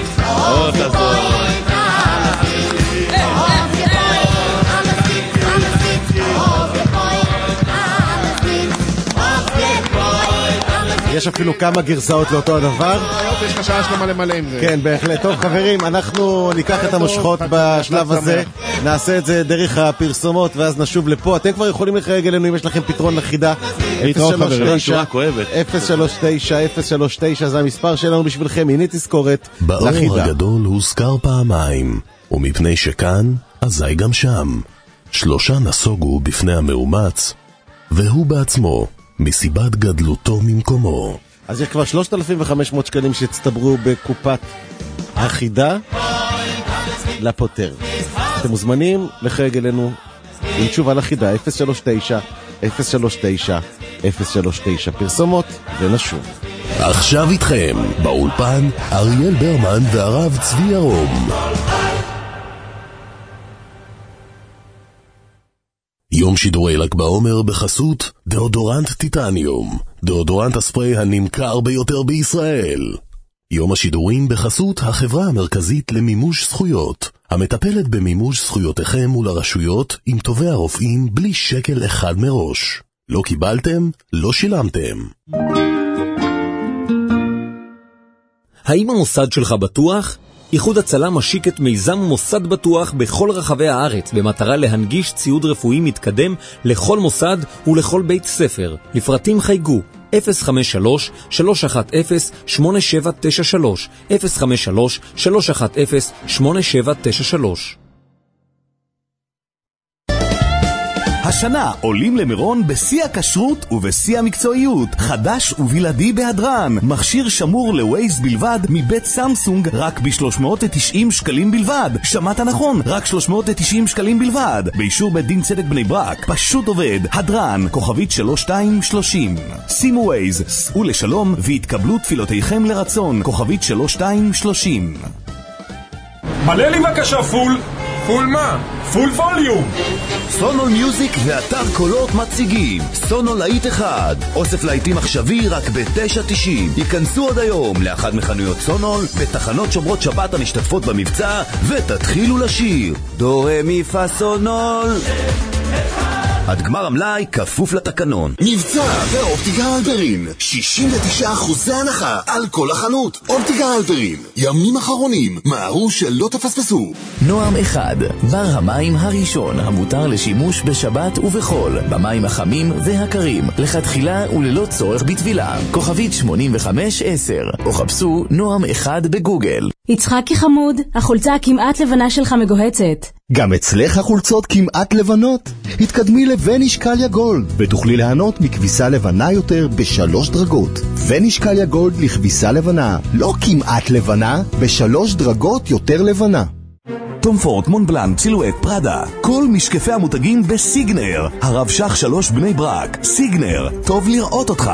Speaker 4: יש אפילו כמה גרסאות לאותו הדבר.
Speaker 6: יש לך שעה שלמה למלא עם זה.
Speaker 4: כן, בהחלט. טוב חברים, אנחנו ניקח את המושכות בשלב הזה, נעשה את זה דרך הפרסומות ואז נשוב לפה. אתם כבר יכולים לחייג אלינו אם יש לכם פתרון לחידה. 039 זה המספר שלנו בשבילכם. הנה תזכורת לחידה.
Speaker 1: באור הגדול הוזכר פעמיים, ומפני שכאן, אזי גם שם. 3 נסוגו בפני המאומץ, והוא בעצמו מסיבת גדלותו ממקומו.
Speaker 4: אז יש כבר 3,500 שקלים שהצטברו בקופת החידה לפותר. אתם מוזמנים לחייג אלינו עם תשובה לחידה 039 פרסומות ונשוב.
Speaker 1: עכשיו איתכם באולפן אריאל ברמן והרב צבי ירום. יום שידורי ל"ג בעומר בחסות דאודורנט טיטניום, דאודורנט הספרי הנמכר ביותר בישראל. יום השידורים בחסות החברה המרכזית למימוש זכויות, המטפלת במימוש זכויותיכם מול הרשויות עם טובי הרופאים בלי שקל אחד מראש. לא קיבלתם? לא שילמתם.
Speaker 11: האם המוסד שלך בטוח? איחוד הצלה משיק את מיזם מוסד בטוח בכל רחבי הארץ במטרה להנגיש ציוד רפואי מתקדם לכל מוסד ולכל בית ספר. לפרטים חייגו 053-310-8793 053-310-8793.
Speaker 12: השנה עולים למירון בשיא הכשרות ובשיא המקצועיות. חדש ובלעדי בהדרן. מכשיר שמור לווייז בלבד מבית סמסונג רק ב-390 שקלים בלבד. שמעת נכון, רק 390 שקלים בלבד. באישור בית דין צדק בני ברק. פשוט עובד. הדרן, כוכבית 3230. שימו ווייז, סעו לשלום והתקבלו תפילותיכם לרצון. כוכבית 3230.
Speaker 13: מלא לי בבקשה פול. פול מה? פול ווליום.
Speaker 12: סונול מיוזיק ואתר קולות מציגים סונול להיט 1, אוסף להיטים עכשווי רק ב-9.90. ייכנסו עוד היום לאחד מחנויות סונול בתחנות שומרות שבת המשתתפות במבצע ותתחילו לשיר דו רה מי פה סונול. עד גמר המלאי כפוף לתקנון.
Speaker 14: מבצע באופטיקה הלפרין, 69% הנחה על כל החנות. אופטיקה הלפרין, ימים אחרונים, מהרו שלא תפספסו.
Speaker 15: נועם 1, בר המים הראשון המותר לשימוש בשבת ובחול, במים החמים והקרים, לכתחילה וללא צורך בטבילה. כוכבית 8510, או חפשו נועם 1 בגוגל.
Speaker 16: יצחקי חמוד, החולצה הכמעט לבנה שלך מגוהצת.
Speaker 17: גם אצלך החולצות כמעט לבנות? התקדמי לווניש קליה גולד ותוכלי ליהנות מכביסה לבנה יותר ב3 דרגות. ווניש קליה גולד לכביסה לבנה, לא כמעט לבנה, ב3 דרגות יותר לבנה.
Speaker 12: טום פורט, מונבלן, סילואט, פרדה, כל משקפי המותגים בסיגנר. הרב שח 3 בני ברק. סיגנר, טוב לראות אותך.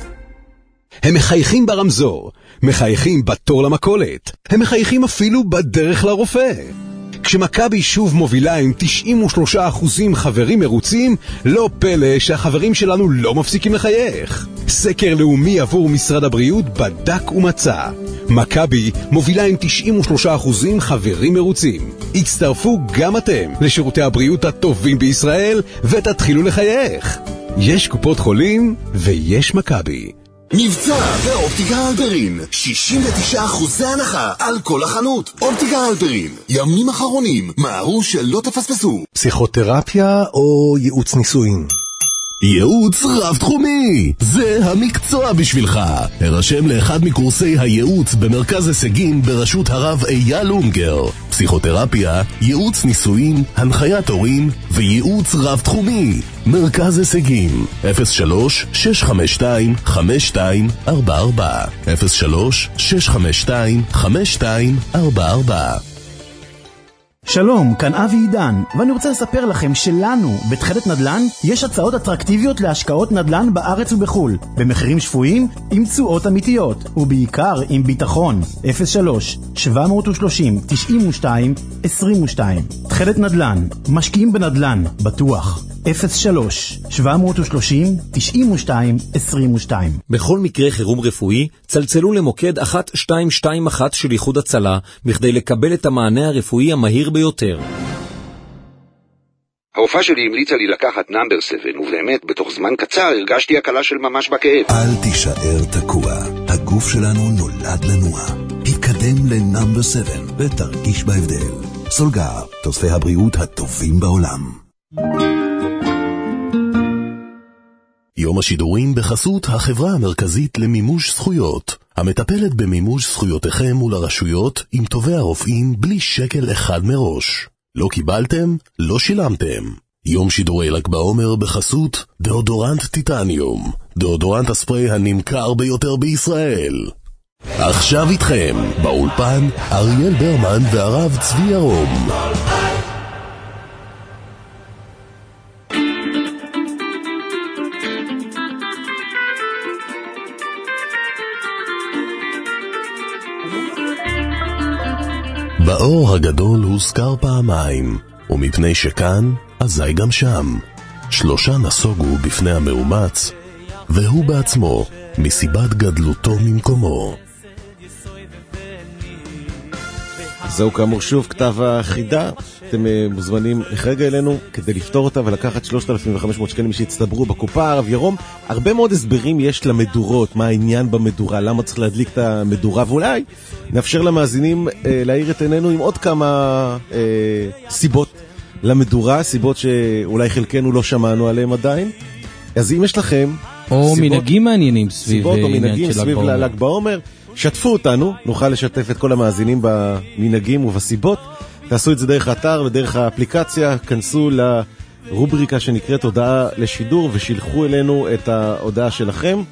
Speaker 18: הם מחייכים ברמזור, מחייכים בתור למכולת, הם מחייכים אפילו בדרך לרופא. כשמכבי שוב מובילה עם 93% חברים מרוצים, לא פלא שהחברים שלנו לא מפסיקים לחייך. סקר לאומי עבור משרד הבריאות בדק ומצא. מכבי מובילה עם 93% חברים מרוצים. הצטרפו גם אתם לשירותי הבריאות הטובים בישראל ותתחילו לחייך. יש קופות חולים ויש מכבי.
Speaker 14: מבצע באופטיקה הלפרין, 69% הנחה על כל החנות. אופטיקה הלפרין, ימים אחרונים, מהרו שלא תפספסו.
Speaker 17: פסיכותרפיה או ייעוץ נישואין?
Speaker 1: ייעוץ רב-תחומי, זה המקצוע בשבילך. הרשם לאחד מקורסי הייעוץ במרכז הישגים בראשות הרב אייל אונגר. פסיכותרפיה, ייעוץ ניסויים, הנחיית הורים וייעוץ רב-תחומי. מרכז הישגים 03-652-5244 03-652-5244.
Speaker 19: שלום, כאן אבי עידן, ואני רוצה לספר לכם שלנו, בתחילת נדל"ן, יש הצעות אטרקטיביות להשקעות נדל"ן בארץ ובחול, במחירים שפויים, עם תשואות אמיתיות, ובעיקר עם ביטחון. 03-730-92-22. תחילת נדל"ן, משקיעים בנדל"ן, בטוח. 03-730-92-22.
Speaker 11: בכל מקרה חירום רפואי, צלצלו למוקד 1221 של איחוד הצלה, בכדי לקבל את המענה הרפואי המהיר ביותר.
Speaker 20: הרופאה שלי המליצה לי לקחת נאמבר 7, ובאמת, בתוך זמן קצר הרגשתי הקלה של ממש בכאב.
Speaker 21: אל תישאר תקוע, הגוף שלנו נולד לנוע. התקדם לנאמבר 7 ותרגיש בהבדל. סולגר, תוספי הבריאות הטובים בעולם.
Speaker 1: יום השידורים בחסות החברה המרכזית למימוש זכויות, המטפלת במימוש זכויותיכם מול הרשויות עם טובי הרופאים בלי שקל אחד מראש. לא קיבלתם? לא שילמתם. יום שידורי ל"ג בעומר בחסות דאודורנט טיטניום, דאודורנט הספרי הנמכר ביותר בישראל. עכשיו איתכם באולפן אריאל ברמן והרב צבי ירום. באור הגדול הוזכר פעמיים, ומפני שכאן, אזי גם שם. שלושה נסוגו בפני המאומץ, והוא בעצמו, מסיבת גדלותו ממקומו.
Speaker 4: זהו כאמור שוב כתב החידה. אתם מוזמנים לחרגע אלינו כדי לפתור אותה ולקחת 3,500 שקלים שהצטברו בקופה. הרב ירום, הרבה מאוד הסברים יש למדורות, מה העניין במדורה, למה צריך להדליק את המדורה, ואולי נאפשר למאזינים להאיר את עינינו עם עוד כמה סיבות למדורה, סיבות שאולי חלקנו לא שמענו עליהם עדיין. אז אם יש לכם
Speaker 5: או מנהגים מעניינים סביב
Speaker 4: עניין של ל"ג בעומר, שתפו אותנו, נוכל לשתף את כל המאזינים במנהגים ובסיבות. תעשו את זה דרך האתר ודרך האפליקציה, כנסו לרובריקה שנקראת הודעה לשידור ושילחו אלינו את ההודעה שלכם,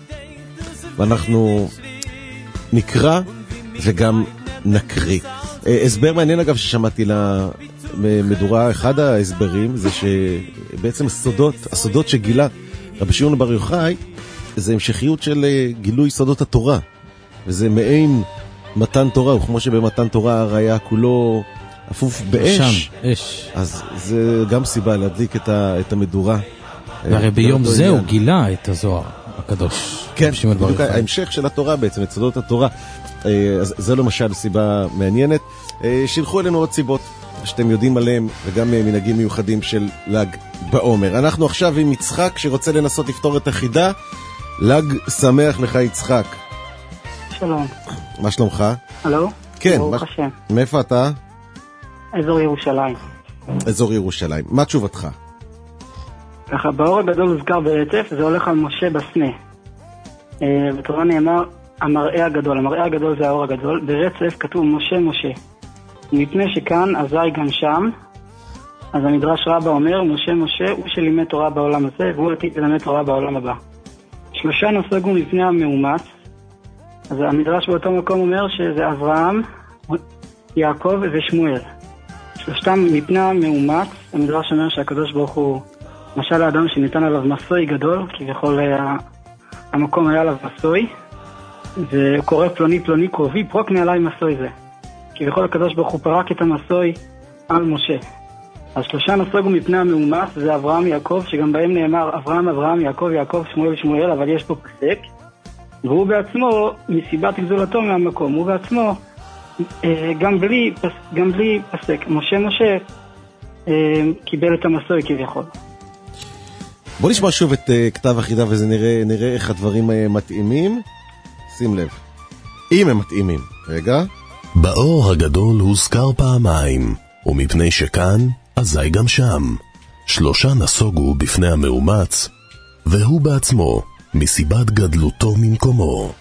Speaker 4: ואנחנו נקרא וגם נקריא. הסבר מעניין אגב ששמעתי למדורה, אחד ההסברים זה שבעצם הסודות שגילה רבי שמעון בר יוחאי זה המשכיות של גילוי סודות התורה, וזה מעין מתן תורה, וכמו שבמתן תורה היה כולו אפוף באש, אז זה גם סיבה להדליק את המדורה.
Speaker 5: והרי ביום זה הוא גילה את הזוהר הקדוש.
Speaker 4: כן, בדיוק ההמשך של התורה בעצם, את סודות התורה. אז זה למשל סיבה מעניינת. שילחו אלינו עוד סיבות שאתם יודעים עליהם, וגם מנהגים מיוחדים של ל"ג בעומר. אנחנו עכשיו עם יצחק שרוצה לנסות לפתור את החידה. ל"ג שמח לך יצחק.
Speaker 22: שלום.
Speaker 4: מה שלומך?
Speaker 22: הלו?
Speaker 4: כן.
Speaker 22: ברוך השם.
Speaker 4: מאיפה אתה?
Speaker 22: אזור ירושלים.
Speaker 4: אזור ירושלים. מה תשובתך?
Speaker 22: ככה, באור הגדול הוזכר ברצף, זה הולך על משה בסנה. בתורה נאמר, המראה הגדול. המראה הגדול זה האור הגדול. ברצף כתוב משה משה. מפני שכאן, אזי גם שם. אז המדרש רבה אומר, משה משה הוא שלימד תורה בעולם הזה, והוא עתיד ללמד תורה בעולם הבא. שלושה נסוגו מפני המאומץ. אז המדרש באותו מקום אומר שזה אברהם, יעקב ושמואל. שלושתם מפני המאומץ. המדרש אומר שהקדוש ברוך הוא משל האדם שניתן עליו מסוי גדול, כביכול המקום היה עליו מסוי, וקורא פלוני פלוני קרובי, פרוק מעלי מסוי זה. כביכול הקדוש ברוך הוא פרק את המסוי על משה. אז שלושה נסוגו מפני המאומץ, זה אברהם יעקב, שגם בהם נאמר אברהם אברהם יעקב יעקב שמואל שמואל, אבל יש פה פסק, והוא בעצמו מסיבת גדולתו מהמקום, הוא בעצמו גם בלי פסק. משה קיבל את המסוי כביכול.
Speaker 4: בוא נשמע שוב את כתב החידה וזה נראה איך הדברים מתאימים. שים לב, אם הם מתאימים. רגע.
Speaker 1: באור הגדול הוזכר פעמיים, ומפני שכאן, אזי גם שם. שלושה נסוגו בפני המאומץ, והוא בעצמו, מסיבת גדלותו ממקומו.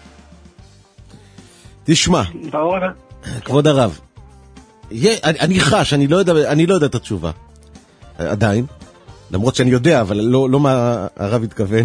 Speaker 4: תשמע, כבוד הרב, אני חש, אני לא יודע את התשובה. עדיין. למרות שאני יודע, אבל לא מה הרב התכוון.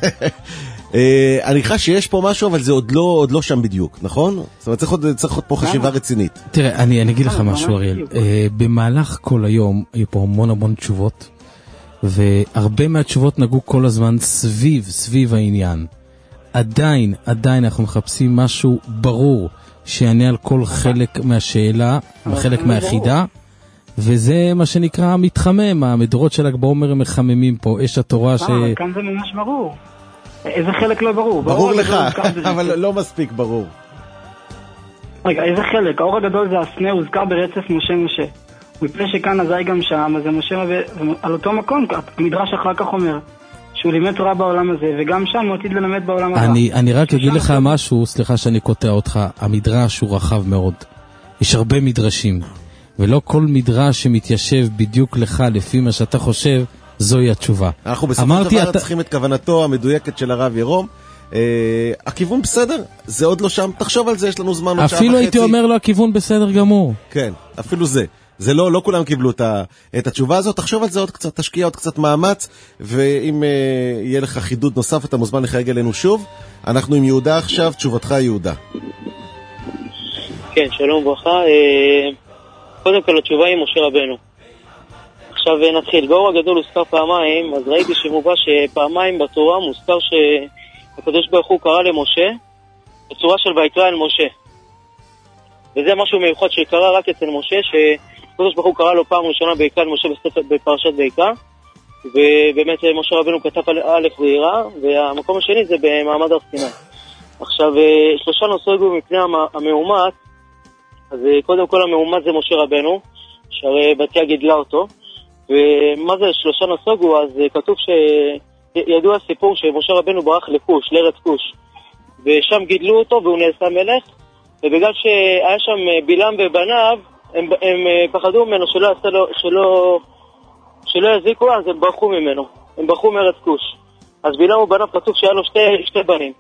Speaker 4: אני חש שיש פה משהו, אבל זה עוד לא שם בדיוק, נכון? זאת אומרת, צריך עוד פה חשיבה רצינית.
Speaker 5: תראה, אני אגיד לך משהו, אריאל. במהלך כל היום, היו פה המון תשובות, והרבה מהתשובות נגעו כל הזמן סביב העניין. עדיין אנחנו מחפשים משהו ברור, שיענה על כל חלק מהשאלה, וחלק מהיחידה, וזה מה שנקרא מתחמם, המדורות של ל"ג בעומר מחממים פה, אש התורה ש...
Speaker 22: אבל כאן זה ממש ברור. איזה חלק לא ברור?
Speaker 4: ברור לך, אבל לא מספיק ברור.
Speaker 22: רגע, איזה חלק? האור הגדול זה הסנה, הוזכר ברצף משה. מפני שכאן הזי גם שם, אז זה משה על אותו מקום, המדרש אחר כך אומר, שהוא לימד תורה בעולם הזה, וגם שם הוא עתיד ללמד בעולם הזה.
Speaker 5: אני רק אגיד לך משהו, סליחה שאני קוטע אותך, המדרש הוא רחב מאוד. יש הרבה מדרשים. ולא כל מדרש שמתיישב בדיוק לך לפי מה שאתה חושב, זוהי התשובה.
Speaker 4: אנחנו בסופו של דבר צריכים את כוונתו המדויקת של הרב ירום. הכיוון בסדר? זה עוד לא שם. תחשוב על זה, יש לנו זמן עוד שעה וחצי.
Speaker 5: אפילו הייתי אומר לו, הכיוון בסדר גמור.
Speaker 4: כן, אפילו זה. זה לא כולם קיבלו את התשובה הזאת. תחשוב על זה עוד קצת, תשקיע עוד קצת מאמץ, ואם יהיה לך חידוד נוסף, אתה מוזמן לחייג אלינו שוב. אנחנו עם יהודה עכשיו, תשובתך יהודה.
Speaker 2: כן, שלום וברכה. קודם כל התשובה היא משה רבנו. עכשיו נתחיל. באור הגדול הוזכר פעמיים, אז ראיתי שמובא שפעמיים בתורה מוזכר שהקדוש ברוך הוא קרא למשה בצורה של ויקרא אל משה. וזה משהו מיוחד שקרה רק אצל משה, שהקדוש ברוך הוא קרא לו פעם ראשונה ויקרא אל משה בפרשת ויקרא, ובאמת משה רבנו כתב א' וירא, והמקום השני זה במעמד הר סיני. עכשיו שלושה נסוגו מפני המאומת. אז קודם כל המאומץ זה משה רבנו, שהרי בתיה גידלה אותו, ומה זה שלושה נסוגו? אז כתוב שידוע הסיפור שמשה רבנו ברח לכוש, לארץ כוש, ושם גידלו אותו והוא נעשה מלך, ובגלל שהיה שם בלעם ובניו, הם פחדו ממנו שלא יזיקו, אז הם ברחו ממנו, הם ברחו מארץ כוש. אז בלעם ובניו כתוב שהיה לו שתי בנים.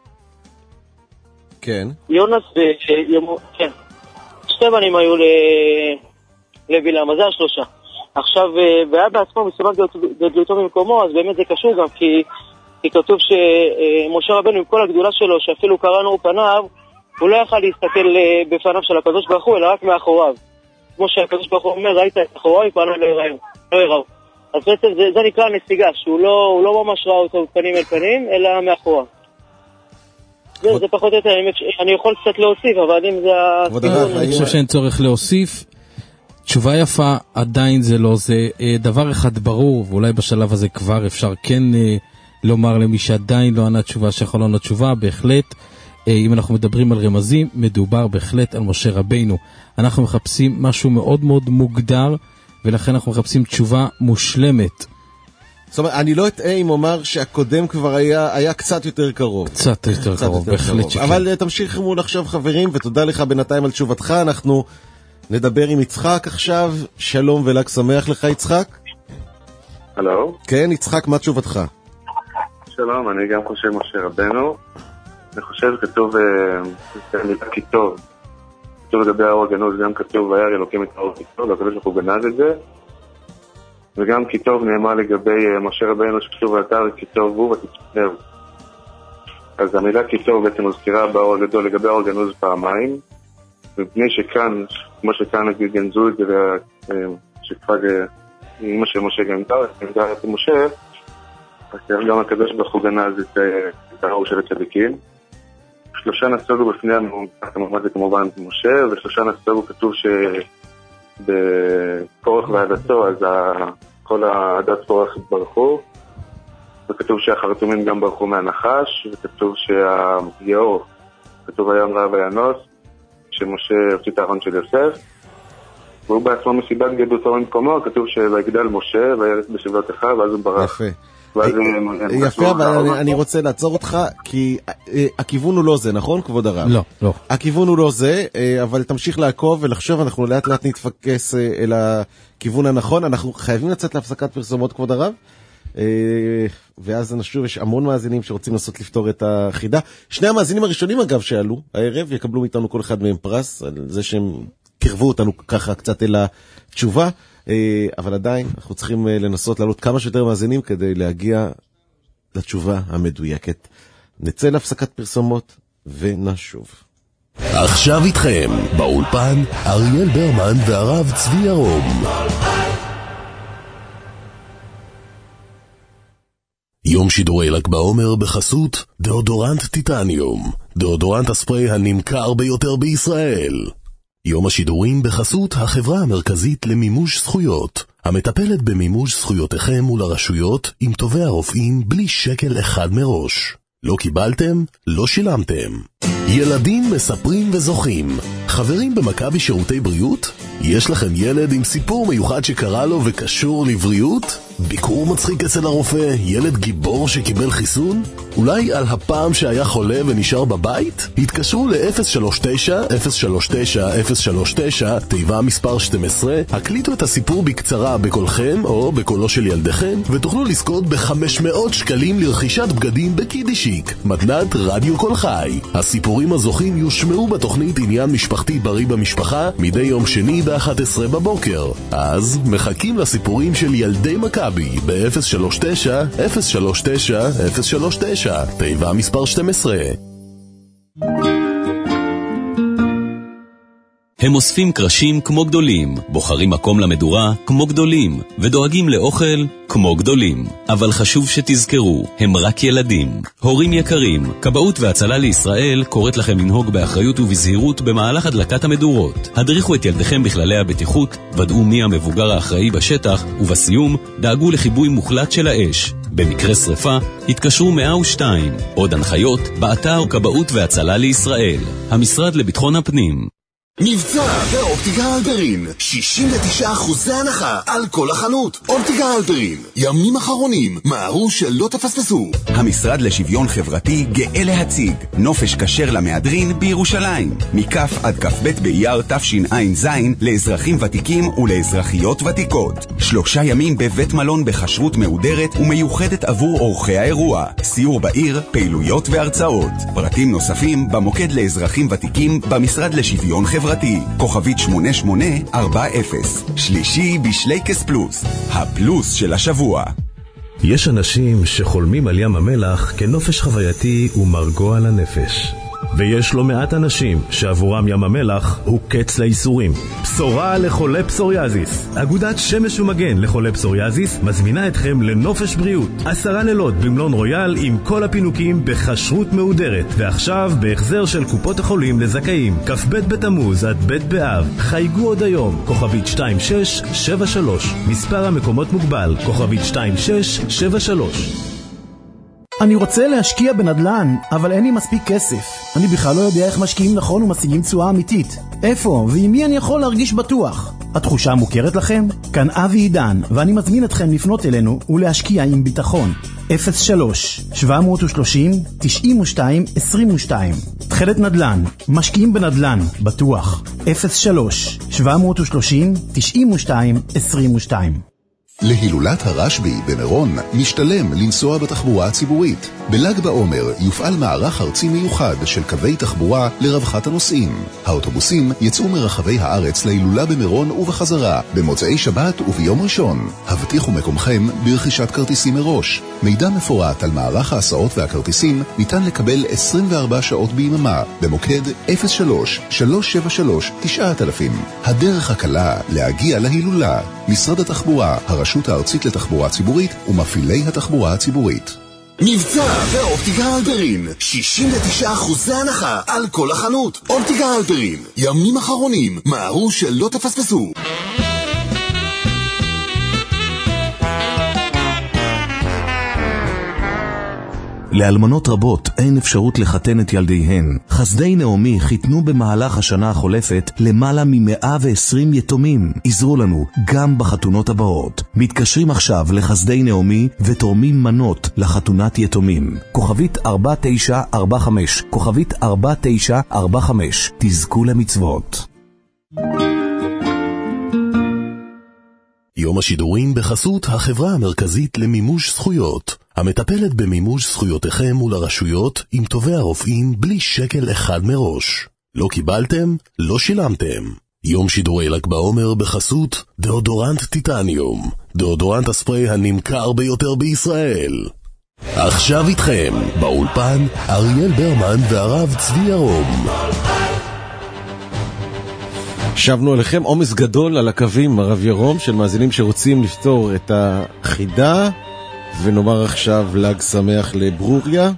Speaker 4: כן.
Speaker 2: יונס כן. שתי בנים היו לבלעם, אז זה השלושה. עכשיו, והיה בעצמו מסיבת גדלותו ממקומו, אז באמת זה קשור גם, כי כתוב שמשה רבנו עם כל הגדולה שלו, שאפילו קראנו פניו, הוא לא יכל להסתכל בפניו של הקדוש ברוך הוא, אלא רק מאחוריו. כמו שהקדוש ברוך הוא אומר, ראית את אחוריו, פניו לא יראו. אז בעצם זה נקרא נסיגה, שהוא לא ממש ראה אותו פנים אל פנים, אלא מאחוריו. זה פחות או יותר, אני יכול קצת להוסיף, אבל אם זה...
Speaker 5: אני חושב שאין צורך להוסיף. תשובה יפה, עדיין זה לא זה. דבר אחד ברור, ואולי בשלב הזה כבר אפשר כן לומר למי שעדיין לא ענה תשובה, שיכול לענות תשובה, בהחלט. אם אנחנו מדברים על רמזים, מדובר בהחלט על משה רבינו. אנחנו מחפשים משהו מאוד מאוד מוגדר, ולכן אנחנו מחפשים תשובה מושלמת.
Speaker 4: זאת אומרת, אני לא אטעה אם אומר שהקודם כבר היה קצת יותר קרוב.
Speaker 5: קצת יותר קרוב, בהחלט שכן.
Speaker 4: אבל תמשיך מול עכשיו חברים, ותודה לך בינתיים על תשובתך. אנחנו נדבר עם יצחק עכשיו. שלום ולג שמח לך יצחק.
Speaker 3: הלו.
Speaker 4: כן, יצחק, מה תשובתך?
Speaker 3: שלום, אני גם חושב משה רבנו. אני חושב כתוב מילה כיתוב. כתוב לגבי האור הגנוז, גם כתוב וירא אלוקים את האור כיתוב, והקדוש ברוך הוא גנז את זה. וגם כיתוב נאמר לגבי משה רבנו שכתוב ואתר כיתוב הוא ותצפר. אז המילה כיתוב בעצם מזכירה באור הגדול לגבי האור הגנוז פעמיים, מפני שכאן, כמו שכאן נגיד גנזו את זה, שכבר אמא של משה גנדה את משה, אז גם הקדוש ברוך הוא גנז את האור של הצדיקים. שלושה נסוגו בפני המאומץ זה כמובן משה, ושלושה נסוגו כתוב שבקורח ועדתו, אז כל העדת קורח ברחו, וכתוב שהחרטומים גם ברחו מהנחש, וכתוב שהיאור, כתוב היום רב וינוס, שמשה הוציא את הארון של יוסף, והוא בעצמו מסיבת גדלותו ממקומו, כתוב שיגדל משה וירד בשבעת אחיו, ואז הוא ברח.
Speaker 4: יפה. יפה, אבל אני רוצה לעצור אותך, כי הכיוון הוא לא זה, נכון כבוד הרב?
Speaker 5: לא.
Speaker 4: הכיוון הוא לא זה, אבל תמשיך לעקוב ולחשוב, אנחנו לאט לאט נתפקס אל הכיוון הנכון. אנחנו חייבים לצאת להפסקת פרסומות כבוד הרב, ואז נשוב, יש המון מאזינים שרוצים לנסות לפתור את החידה. שני המאזינים הראשונים אגב שעלו הערב יקבלו מאיתנו כל אחד מהם פרס על זה שהם קרבו אותנו ככה קצת אל התשובה, אבל עדיין אנחנו צריכים לנסות לעלות כמה שיותר מאזינים כדי להגיע לתשובה המדויקת. נצא להפסקת פרסומות ונשוב.
Speaker 1: עכשיו איתכם באולפן אריאל ברמן והרב צבי ירום. יום שידורי ל"ג בעומר בחסות דאודורנט טיטניום, דאודורנט הספרי הנמכר ביותר בישראל. יום השידורים בחסות החברה המרכזית למימוש זכויות, המטפלת במימוש זכויותיכם מול הרשויות עם טובי הרופאים בלי שקל אחד מראש. לא קיבלתם? לא שילמתם. ילדים מספרים וזוכים. חברים במכבי שירותי בריאות? יש לכם ילד עם סיפור מיוחד שקרה לו וקשור לבריאות? ביקור מצחיק אצל הרופא? ילד גיבור שקיבל חיסון? אולי על הפעם שהיה חולה ונשאר בבית? התקשרו ל-039-039-039, תיבה מספר 12, הקליטו את הסיפור בקצרה בקולכם או בקולו של ילדיכם, ותוכלו לזכות ב500 שקלים לרכישת בגדים בקידי שיק, מתנת רדיו כל חי. הסיפורים הזוכים יושמעו בתוכנית עניין משפחתי בריא במשפחה מדי יום שני ב-11 בבוקר. אז מחכים לסיפורים של ילדי מכבי ב-039-039-039, תיבה מספר 12.
Speaker 7: הם אוספים קרשים כמו גדולים, בוחרים מקום למדורה כמו גדולים, ודואגים לאוכל כמו גדולים. אבל חשוב שתזכרו, הם רק ילדים. הורים יקרים, כבאות והצלה לישראל קוראת לכם לנהוג באחריות ובזהירות במהלך הדלקת המדורות. הדריכו את ילדיכם בכללי הבטיחות, ודאו מי המבוגר האחראי בשטח, ובסיום דאגו לחיבוי מוחלט של האש. במקרה שריפה, התקשרו 102. עוד הנחיות, באתר כבאות והצלה לישראל. המשרד לביטחון הפנים.
Speaker 14: מבצע באופטיקה הלפרין, 69% הנחה על כל החנות. אופטיקה הלפרין, ימים אחרונים, מהרו שלא תפספסו.
Speaker 8: המשרד לשוויון חברתי גאה להציג נופש כשר למהדרין בירושלים, מכף עד כף בית באייר תשע"ז לאזרחים ותיקים ולאזרחיות ותיקות. 3 ימים בבית מלון בחשרות מהודרת ומיוחדת עבור אורחי האירוע, סיור בעיר, פעילויות והרצאות. פרטים נוספים במוקד לאזרחים ותיקים במשרד לשוויון חברתי, כוכבית 8840. שלישי בשלייקס פלוס, הפלוס של השבוע.
Speaker 23: יש אנשים שחולמים על ים המלח כנופש חווייתי ומרגוע על הנפש, ויש לא מעט אנשים שעבורם ים המלח הוא קץ לאיסורים. בשורה לחולי פסוריאזיס. אגודת שמש ומגן לחולי פסוריאזיס מזמינה אתכם לנופש בריאות 10 לילות במלון רויאל עם כל הפינוקים בחשרות מהודרת, ועכשיו בהחזר של קופות החולים לזכאים. כ"ב בתמוז עד ב' באב. חייגו עוד היום, כוכבית 2673. מספר המקומות מוגבל, כוכבית 2673.
Speaker 19: אני רוצה להשקיע בנדלן, אבל אין לי מספיק כסף. אני בכלל לא יודע איך משקיעים נכון ומשיגים תשואה אמיתית. איפה ועם מי אני יכול להרגיש בטוח? התחושה מוכרת לכם? כאן אבי עידן, ואני מזמין אתכם לפנות אלינו ולהשקיע עם ביטחון. 03-730-92-22. תחילת נדלן, משקיעים בנדלן, בטוח. 03-730-92-22.
Speaker 14: להילולת הרשב"י במירון משתלם לנסוע בתחבורה הציבורית. בל"ג בעומר יופעל מערך ארצי מיוחד של קווי תחבורה לרווחת הנוסעים. האוטובוסים יצאו מרחבי הארץ להילולה במירון ובחזרה, במוצאי שבת וביום ראשון. הבטיחו מקומכם ברכישת כרטיסים מראש. מידע מפורט על מערך ההסעות והכרטיסים ניתן לקבל 24 שעות ביממה במוקד 03-373-9000. הדרך הקלה להגיע להילולה. משרד התחבורה, הרשות הארצית לתחבורה ציבורית ומפעילי התחבורה הציבורית. מבצע באופטיקה הלפרין, 69% הנחה על כל החנות. אופטיקה הלפרין, ימים אחרונים, מהרו שלא תפספסו.
Speaker 12: לאלמנות רבות אין אפשרות לחתן את ילדיהן. חסדי נעמי חיתנו במהלך השנה החולפת למעלה מ120 יתומים. עזרו לנו גם בחתונות הבאות. מתקשרים עכשיו לחסדי נעמי ותורמים מנות לחתונת יתומים. כוכבית 4945, כוכבית 4945. תזכו למצוות.
Speaker 1: יום השידורים בחסות החברה המרכזית למימוש זכויות, המטפלת במימוש זכויותיכם מול הרשויות עם טובי הרופאים בלי שקל אחד מראש. לא קיבלתם? לא שילמתם. יום שידורי ל"ג בעומר בחסות דאודורנט טיטניום, דאודורנט הספרי הנמכר ביותר בישראל. עכשיו איתכם באולפן אריאל ברמן והרב צבי ירום.
Speaker 4: שבנו אליכם עומס גדול על הקווים, הרב ירום, של מאזינים שרוצים לפתור את החידה, ונאמר עכשיו ל"ג שמח לברוריה.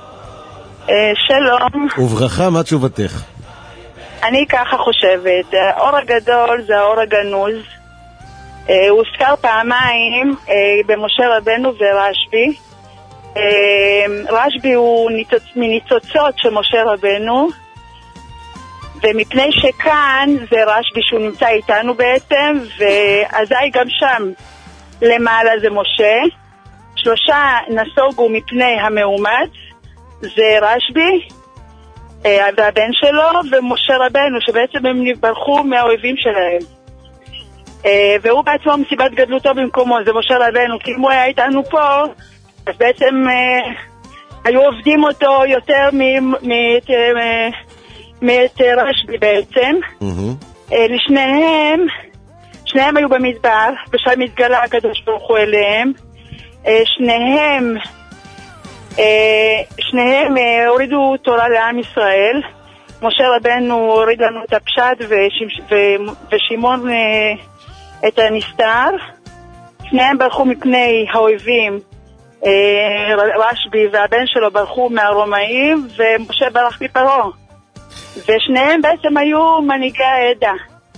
Speaker 6: שלום.
Speaker 4: וברכה, מה תשובתך?
Speaker 6: אני ככה חושבת, האור הגדול זה האור הגנוז, הוא הוזכר פעמיים במשה רבנו ורשב"י. רשב"י הוא מניצוצות של משה רבנו, ומפני שכאן זה רשב"י שהוא נמצא איתנו בעצם, ואזי גם שם למעלה זה משה. שלושה נסוגו מפני המאומץ, זה רשב"י והבן שלו ומשה רבנו, שבעצם הם נברחו מהאויבים שלהם, והוא בעצמו מסיבת גדלותו במקומו, זה משה רבנו. כי אם הוא היה איתנו פה, אז בעצם היו עובדים אותו יותר מאת רשב"י בעצם. שניהם היו במדבר, ושם התגלה הקדוש ברוך הוא אליהם. שניהם הורידו תורה לעם ישראל. משה רבנו הוריד לנו את הפשט ושמעון את הנסתר. שניהם ברחו מפני האויבים, רשב"י והבן שלו ברחו מהרומאים, ומשה ברח מפרעה, ושניהם בעצם היו מנהיגי העדה.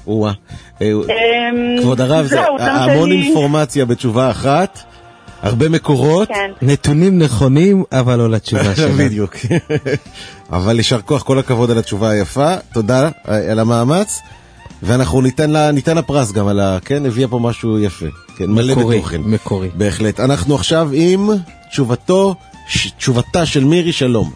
Speaker 4: כבוד הרב, זה המון אינפורמציה בתשובה אחת, הרבה מקורות,
Speaker 5: נתונים נכונים, אבל לא לתשובה שלנו.
Speaker 4: בדיוק. אבל יישר כוח, כל הכבוד על התשובה היפה, תודה על המאמץ, ואנחנו ניתן לה פרס גם על כן, הביאה פה משהו יפה. כן, מלא בתוכן.
Speaker 5: מקורי.
Speaker 4: בהחלט. אנחנו עכשיו עם תשובתה של מירי. שלום.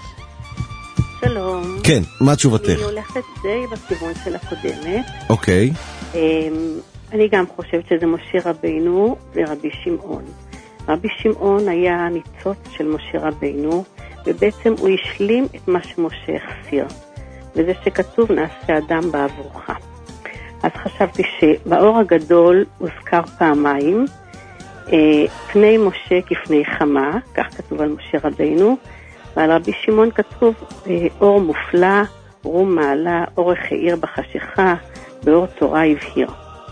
Speaker 9: שלום.
Speaker 4: כן, מה תשובתך?
Speaker 9: אני הולכת די בכיוון של הקודמת.
Speaker 4: אוקיי.
Speaker 9: אני גם חושבת שזה משה רבינו ורבי שמעון. רבי שמעון היה ניצוץ של משה רבינו, ובעצם הוא השלים את מה שמשה החסיר, וזה שכתוב נעשה אדם בעבורך. אז חשבתי שבאור הגדול הוזכר פעמיים, פני משה כפני חמה, כך כתוב על משה רבינו, ועל רבי שמעון כתוב אור מופלא, רום מעלה, אורך העיר בחשיכה, באור תורה הבהיר.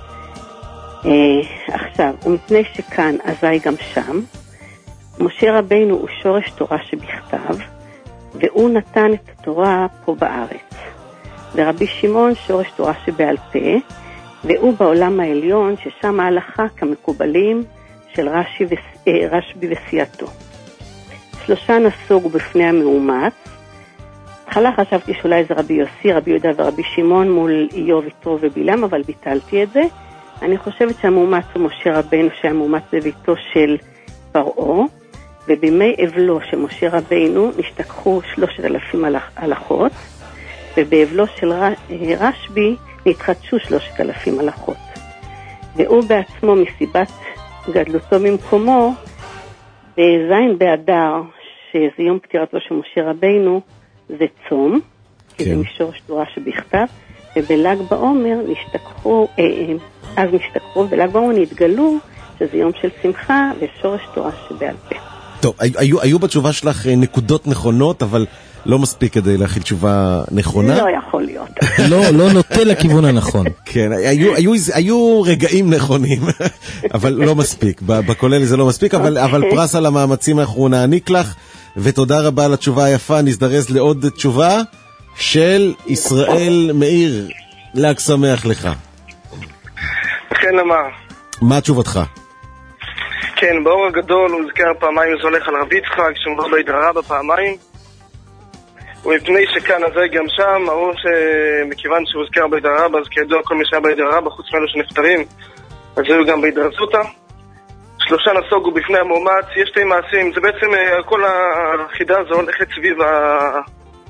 Speaker 9: עכשיו, ומפני שכאן אזי גם שם, משה רבינו הוא שורש תורה שבכתב, והוא נתן את התורה פה בארץ. ורבי שמעון שורש תורה שבעל פה, והוא בעולם העליון, ששם ההלכה כמקובלים של רשב"י וסייעתו. שלושה נסוגו בפני המאומץ. התחלה חשבתי שאולי זה רבי יוסי, רבי יהודה ורבי שמעון מול איוב, יתרו ובלעם, אבל ביטלתי את זה. אני חושבת שהמאומץ הוא משה רבנו, שהמאומץ בביתו של פרעה, ובימי אבלו של משה רבנו נשתכחו 3,000 הלכות, ובאבלו של רשב"י נתחדשו 3,000 הלכות. והוא בעצמו מסיבת גדלותו ממקומו, בזין באדר, שזה יום פטירתו של משה רבנו, זה צום, כי זה משורש תורה שבכתב, ובל"ג בעומר נשתכחו, בל"ג בעומר נתגלו שזה יום של שמחה ושורש תורה שבעל פה.
Speaker 4: טוב, היו בתשובה שלך נקודות נכונות, אבל לא מספיק כדי להכיל תשובה נכונה.
Speaker 9: לא יכול להיות.
Speaker 5: לא נוטה לכיוון הנכון.
Speaker 4: כן, היו רגעים נכונים, אבל לא מספיק. בכולל זה לא מספיק, אבל פרס על המאמצים אנחנו נעניק לך, ותודה רבה על התשובה היפה. נזדרז לעוד תשובה של ישראל מאיר. ל"ג שמח לך.
Speaker 10: כן, למה?
Speaker 4: מה תשובתך?
Speaker 10: כן, באור הגדול הוא זכר פעמיים, זה הולך על רבי יצחק, שמדבר בהדרה בפעמיים, ומפני שכאן הזה גם שם, האור שמכיוון שהוא זכר בהדרה, אז כידוע כל מי שהיה בהדרה, בחוץ מאלו שנפטרים, אז היו גם בהדרסותה. שלושה נסוגו בפני המאומץ, יש שתי מעשים, זה בעצם כל החידה הזו הולכת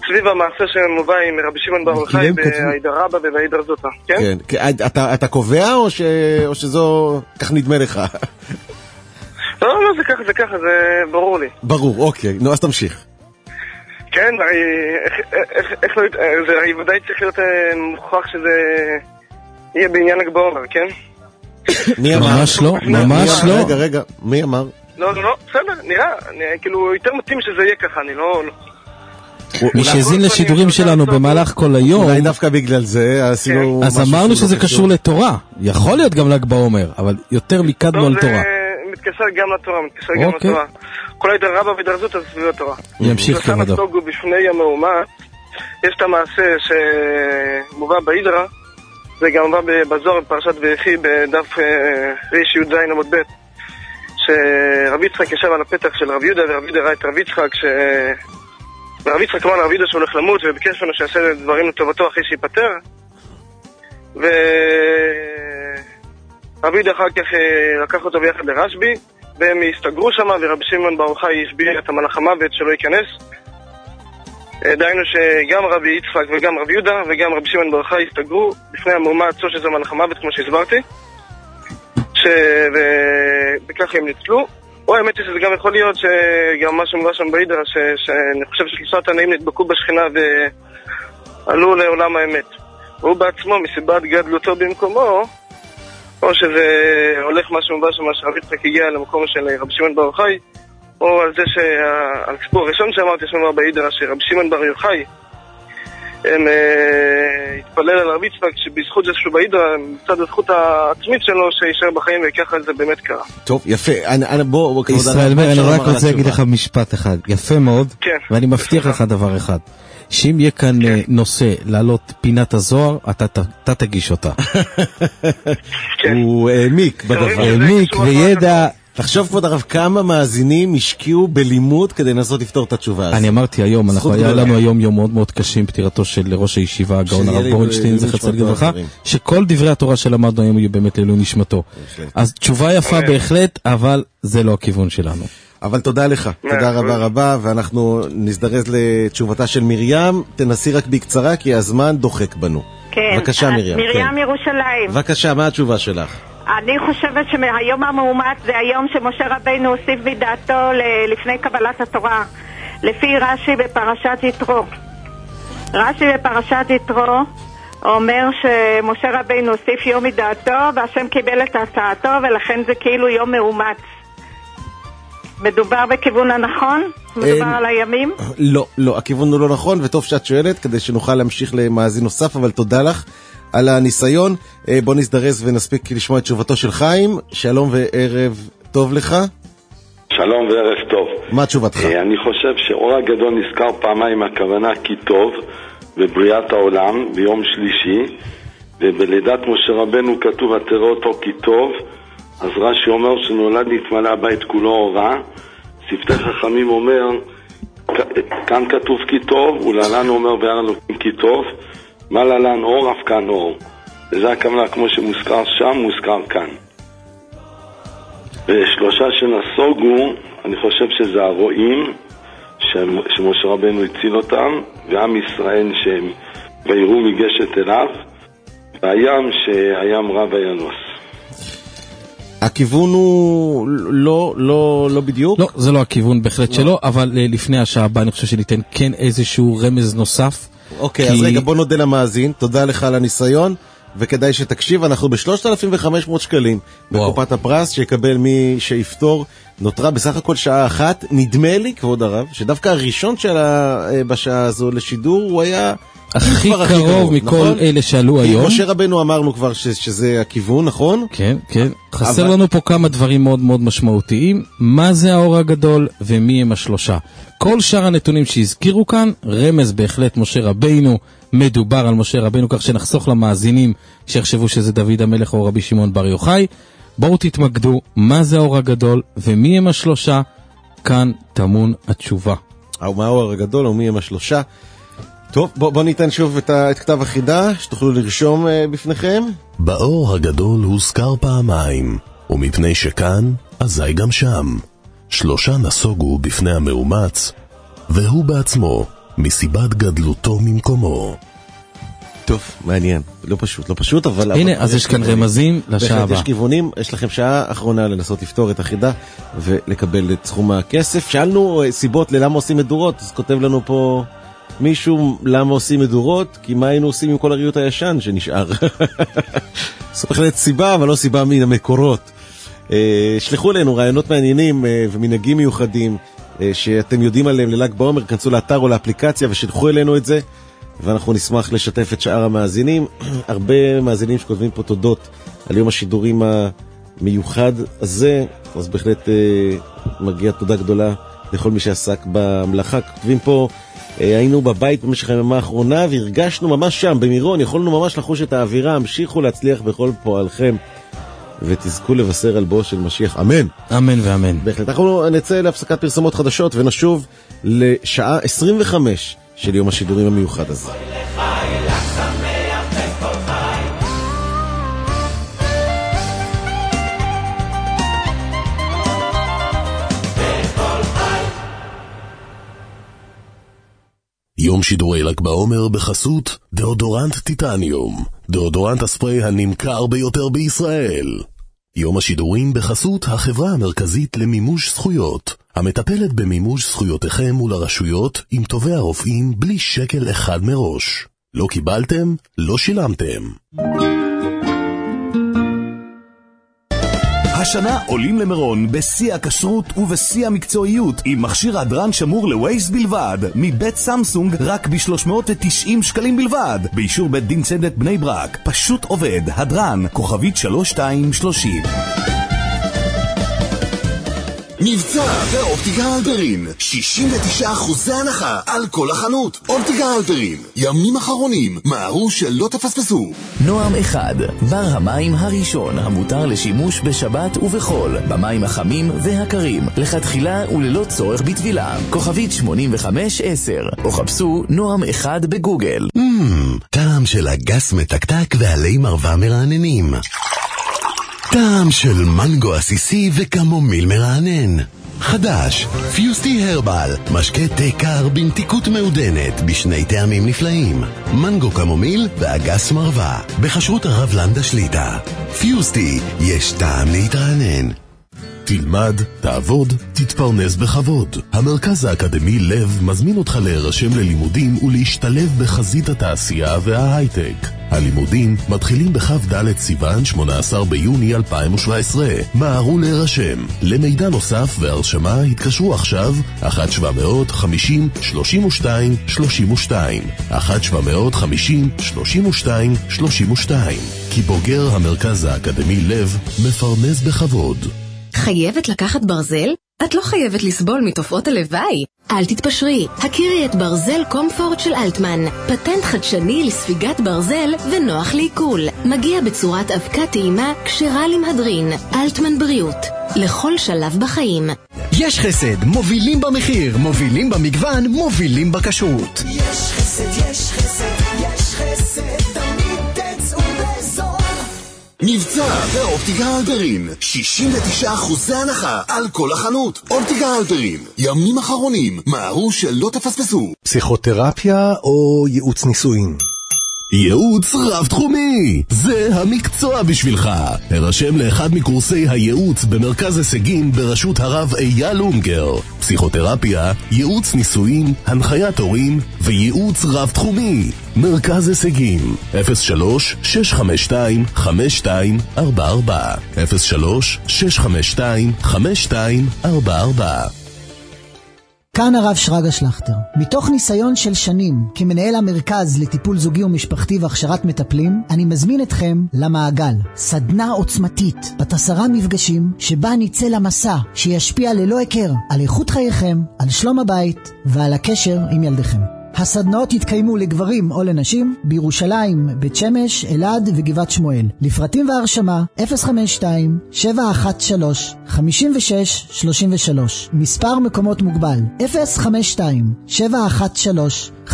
Speaker 10: סביב המעשה שמובא עם רבי שמעון בר יוחאי בעידרא רבא ובעידרא זוטא, כן?
Speaker 4: כן, אתה קובע או שזו, כך נדמה לך?
Speaker 10: לא, זה ככה, זה ברור לי.
Speaker 4: ברור, אוקיי, נו, אז תמשיך.
Speaker 10: כן, איך לא, זה ודאי צריך להיות מוכח שזה יהיה בעניין ל"ג בעומר, כן?
Speaker 4: מי אמר?
Speaker 5: ממש לא, ממש לא.
Speaker 4: רגע, מי אמר?
Speaker 10: לא, בסדר, נראה, כאילו יותר מתאים שזה יהיה ככה, אני לא...
Speaker 5: מי שהזין לשידורים שלנו במהלך כל היום,
Speaker 4: אולי דווקא בגלל זה עשינו...
Speaker 5: אז אמרנו שזה קשור לתורה, יכול להיות גם ל"ג בעומר, אבל יותר מיקדנו על תורה.
Speaker 10: מתקשר גם לתורה, כל עידרא רבא ועידרא זוטא זה סביב התורה.
Speaker 5: ימשיך כבודו.
Speaker 10: נסוגו בפני המהומה, יש את המעשה שמובא בעידרא, זה גם מובא בזוהר בפרשת ויחי בדף רי"ז עמוד ב', שרבי יצחק ישב על הפתח של רבי יהודה, ורבי יהודה ראה את רבי יצחק, ורבי יצחק אמר לרבי יהודה שהוא הולך למות, וביקש ממנו שיעשה דברים לטובתו אחרי שיפטר, ורבי יהודה אחר כך לקח אותו ביחד לרשב"י, והם הסתגרו שם, ורבי שמעון בר יוחאי הסביר את המלאך המוות שלא ייכנס. דהיינו שגם רבי יצחק וגם רבי יהודה וגם רבי שמעון בר יוחאי הסתגרו בפני המהומה עצמו שזה מלאך המוות, כמו שהסברתי, ובכך הם ניצלו. או האמת היא שזה גם יכול להיות שגם מה שמובא שם בעידרא, שאני חושב ששלושה תנאים נדבקו בשכינה ועלו לעולם האמת. והוא בעצמו מסיבת גדלותו במקומו, או שזה הולך מה שמובא שם, שרבי יצחק הגיע למקום של רבי שמעון בר יוחאי, או על זה שעל הסיפור הראשון שאמרתי שמובא בעידרא, שרבי שמעון בר יוחאי התפלל על רבי יצחק שבזכות זה שהוא בעידרא, מצד הזכות העצמית שלו שישאר בחיים, וככה זה באמת קרה.
Speaker 4: טוב, יפה.
Speaker 5: ישראל מאיר, אני רק רוצה להגיד לך משפט אחד, יפה מאוד, ואני מבטיח לך דבר אחד, שאם יהיה כאן נושא לעלות פינת הזוהר, אתה תגיש אותה.
Speaker 4: הוא העמיק בדבר.
Speaker 5: העמיק וידע.
Speaker 4: תחשוב כבוד הרב, כמה מאזינים השקיעו בלימוד כדי לנסות לפתור את התשובה הזאת.
Speaker 5: אני אמרתי היום, היה לנו היום יום מאוד מאוד קשה עם פטירתו של ראש הישיבה, הגאון הרב בורנשטיין, זכר צדיק לברכה, שכל דברי התורה שלמדנו היום יהיו באמת לעילוי נשמתו. אז תשובה יפה בהחלט, אבל זה לא הכיוון שלנו.
Speaker 4: אבל תודה לך, תודה רבה רבה, ואנחנו נזדרז לתשובתה של מרים. תנסי רק בקצרה, כי הזמן דוחק בנו.
Speaker 13: כן,
Speaker 4: בבקשה מרים.
Speaker 13: מרים ירושלים.
Speaker 4: בבקשה, מה התשובה שלך?
Speaker 13: אני חושבת שהיום המאומץ זה היום שמשה רבינו הוסיף בדעתו לפני קבלת התורה, לפי רש"י בפרשת יתרו. רש"י בפרשת יתרו אומר שמשה רבינו הוסיף יום מדעתו, והשם קיבל את הצעתו, ולכן זה כאילו יום מאומץ. מדובר בכיוון הנכון? מדובר על הימים?
Speaker 4: לא, הכיוון הוא לא נכון, וטוב שאת שואלת, כדי שנוכל להמשיך למאזין נוסף, אבל תודה לך על הניסיון. בוא נזדרז ונספיק לשמוע את תשובתו של חיים. שלום וערב טוב לך.
Speaker 15: שלום וערב טוב.
Speaker 4: מה תשובתך?
Speaker 15: אני חושב שאור הגדול נזכר פעמיים, הכוונה כי טוב בבריאת העולם ביום שלישי, ובלידת משה רבנו כתוב ותראה אותו כי טוב. אז רש"י אומר שנולד להתמלא הבית כולו אורה. שפתי חכמים אומר, כאן כתוב כי טוב, ולהלן אומר וירא אלוקים כי טוב, מה להלן אור אף כאן אור. וזה הכוונה, כמו שמוזכר שם מוזכר כאן. ושלושה שנסוגו, אני חושב שזה הרועים שמשה רבנו הציל אותם, ועם ישראל שהם ויראו מגשת אליו, והים שהים רב הינוס.
Speaker 4: הכיוון הוא לא בדיוק?
Speaker 5: לא, זה לא הכיוון בהחלט שלו, אבל לפני השעה הבאה אני חושב שניתן כן איזשהו רמז נוסף.
Speaker 4: אוקיי, אז רגע, בוא נודה למאזין, תודה לך על הניסיון, וכדאי שתקשיב, אנחנו ב-3,500 שקלים בקופת הפרס, שיקבל מי שיפתור. נותרה בסך הכל שעה אחת. נדמה לי, כבוד הרב, שדווקא הראשון שלה בשעה הזו לשידור הוא היה
Speaker 5: הכי קרוב מכל אלה שעלו היום.
Speaker 4: משה רבנו אמרנו כבר שזה הכיוון, נכון?
Speaker 5: כן, כן. חסר לנו פה כמה דברים מאוד מאוד משמעותיים. מה זה האור הגדול ומי הם השלושה? כל שאר הנתונים שהזכירו כאן, רמז בהחלט משה רבנו, מדובר על משה רבנו, כך שנחסוך למאזינים שיחשבו שזה דוד המלך או רבי שמעון בר יוחאי. בואו תתמקדו, מה זה האור הגדול ומי הם השלושה? כאן תמון התשובה.
Speaker 4: מה האור הגדול ומי הם השלושה? טוב, בוא ניתן שוב את כתב החידה, שתוכלו לרשום בפניכם.
Speaker 1: באור הגדול הוזכר פעמיים, ומפני שכאן, אזי גם שם. שלושה נסוגו בפני המאומץ, והוא בעצמו, מסיבת גדלותו ממקומו.
Speaker 4: טוב, מעניין. לא פשוט, אבל...
Speaker 5: הנה, אז יש כאן רמזים לשעה הבאה.
Speaker 4: יש כיוונים, יש לכם שעה אחרונה לנסות לפתור את החידה ולקבל את סכום הכסף. שאלנו סיבות ללמה עושים מדורות, אז כותב לנו פה מישהו למה עושים מדורות, כי מה היינו עושים עם כל הריהוט הישן שנשאר. זאת בהחלט סיבה, אבל לא סיבה מן המקורות. שלחו אלינו רעיונות מעניינים ומנהגים מיוחדים שאתם יודעים עליהם לל"ג בעומר, כנסו לאתר או לאפליקציה ושלחו אלינו את זה, ואנחנו נשמח לשתף את שאר המאזינים. הרבה מאזינים שכותבים פה תודות על יום השידורים המיוחד הזה, אז בהחלט מגיע תודה גדולה לכל מי שעסק במלאכה. כותבים פה, היינו בבית במשך היממה האחרונה והרגשנו ממש שם במירון, יכולנו ממש לחוש את האווירה, המשיכו להצליח בכל פועלכם ותזכו לבשר על בוא של משיח, אמן.
Speaker 5: אמן ואמן.
Speaker 4: בהחלט. אנחנו נצא להפסקת פרסומות חדשות ונשוב לשעה 25 של יום השידורים המיוחד הזה.
Speaker 1: יום שידורי ל"ג בעומר בחסות דאודורנט טיטניום, דאודורנט הספרי הנמכר ביותר בישראל. יום השידורים בחסות החברה המרכזית למימוש זכויות, המטפלת במימוש זכויותיכם מול הרשויות עם טובי הרופאים בלי שקל אחד מראש. לא קיבלתם? לא שילמתם.
Speaker 12: השנה עולים למירון בשיא הכשרות ובשיא המקצועיות עם מכשיר הדרן שמור לווייז בלבד מבית סמסונג רק ב-390 שקלים בלבד באישור בית דין צדק בני ברק. פשוט עובד. הדרן כוכבית 3230.
Speaker 14: מבצע באופטיקה אלפרין, 69% הנחה על כל החנות. אופטיקה אלפרין, ימים אחרונים, מהרו שלא תפספסו.
Speaker 12: נועם 1, בר המים הראשון המותר לשימוש בשבת ובחול, במים החמים והקרים, לכתחילה וללא צורך בטבילה. כוכבית 8510, או חפשו נועם 1 בגוגל.
Speaker 14: טעם של אגס מתקתק ועלי מרווה מרעננים. טעם של מנגו עסיסי וקמומיל מרענן. חדש, פיוסטי הרבל, משקה תה קר במתיקות מעודנת בשני טעמים נפלאים, מנגו קמומיל ואגס מרווה, בכשרות הרב לנדה שליטה. פיוסטי, יש טעם להתרענן.
Speaker 1: תלמד, תעבוד, תתפרנס בכבוד. המרכז האקדמי לב מזמין אותך להירשם ללימודים ולהשתלב בחזית התעשייה וההייטק. הלימודים מתחילים בכ"ד סיוון 18 ביוני 2017. מהרו להירשם. למידע נוסף והרשמה התקשרו עכשיו 1-750-32-32 1-750-32-32 כי בוגר המרכז האקדמי לב מפרנס בכבוד.
Speaker 16: חייבת לקחת ברזל? את לא חייבת לסבול מתופעות הלוואי. אל תתפשרי, הכירי את ברזל קומפורט של אלטמן. פטנט חדשני לספיגת ברזל ונוח לעיכול. מגיע בצורת אבקה טעימה כשרה למהדרין. אלטמן בריאות, לכל שלב בחיים.
Speaker 17: יש חסד, מובילים במחיר, מובילים במגוון, מובילים בכשרות.
Speaker 18: יש חסד, יש חסד, יש חסד, תמיד תצאו בזול.
Speaker 14: מבצע באופטיקה אלפרין, 69% הנחה על כל החנות. אופטיקה אלפרין, ימים אחרונים, מהרו שלא תפספסו.
Speaker 21: פסיכותרפיה או ייעוץ נישואין?
Speaker 1: ייעוץ רב תחומי, זה המקצוע בשבילך. הרשם לאחד מקורסי הייעוץ במרכז הישגים בראשות הרב אייל אונגר. פסיכותרפיה, ייעוץ נישואין, הנחיית הורים וייעוץ רב תחומי. מרכז הישגים 03-652-5244 03-652-5244.
Speaker 24: כאן הרב שרגא שלכטר. מתוך ניסיון של שנים כמנהל המרכז לטיפול זוגי ומשפחתי והכשרת מטפלים, אני מזמין אתכם למעגל, סדנה עוצמתית בת 10 מפגשים שבה נצא למסע שישפיע ללא הכר על איכות חייכם, על שלום הבית ועל הקשר עם ילדיכם. הסדנאות יתקיימו לגברים או לנשים בירושלים, בית שמש, אלעד וגבעת שמואל. לפרטים והרשמה 052-713-5633. מספר מקומות מוגבל 052-713-5633.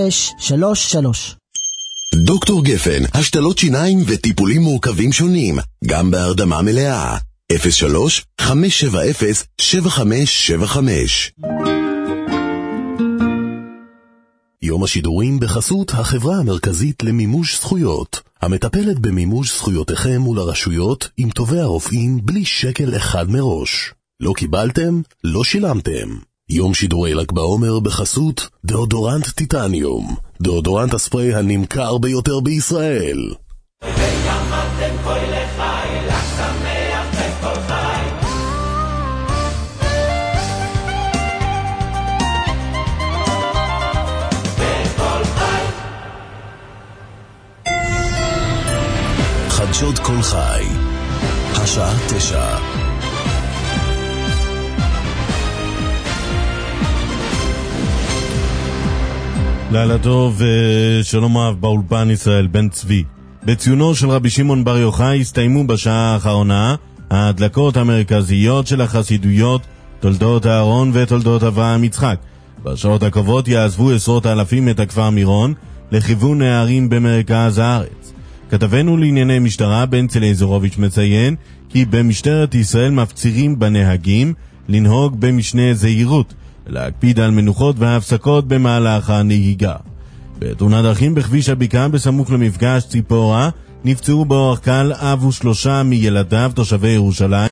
Speaker 14: דוקטור גפן, השתלות שיניים וטיפולים מורכבים שונים, גם בהרדמה מלאה. 03-570-7575.
Speaker 1: יום השידורים בחסות החברה המרכזית למימוש זכויות, המטפלת במימוש זכויותיכם מול הרשויות עם טובי הרופאים בלי שקל אחד מראש. לא קיבלתם? לא שילמתם. יום שידורי ל"ג בעומר בחסות דאודורנט טיטניום, דאודורנט הספרי הנמכר ביותר בישראל. חדשות כל חי, השעה 9.
Speaker 2: לילה טוב, שלום רב באולפן ישראל בן צבי. בציונו של רבי שמעון בר יוחאי הסתיימו בשעה האחרונה ההדלקות המרכזיות של החסידויות, תולדות הארון ותולדות אברהם יצחק. בשעות הקרובות יעזבו עשרות אלפים את הכפר מירון לכיוון הערים במרכז הארץ. כתבנו לענייני משטרה בנצל איזורוביץ' מציין כי במשטרת ישראל מפצירים בנהגים לנהוג במשנה זהירות, להקפיד על מנוחות והפסקות במהלך הנהיגה. בתאונת דרכים בכביש הבקעה בסמוך למפגש ציפורה נפצעו באורח קל אב ושלושה מילדיו תושבי ירושלים.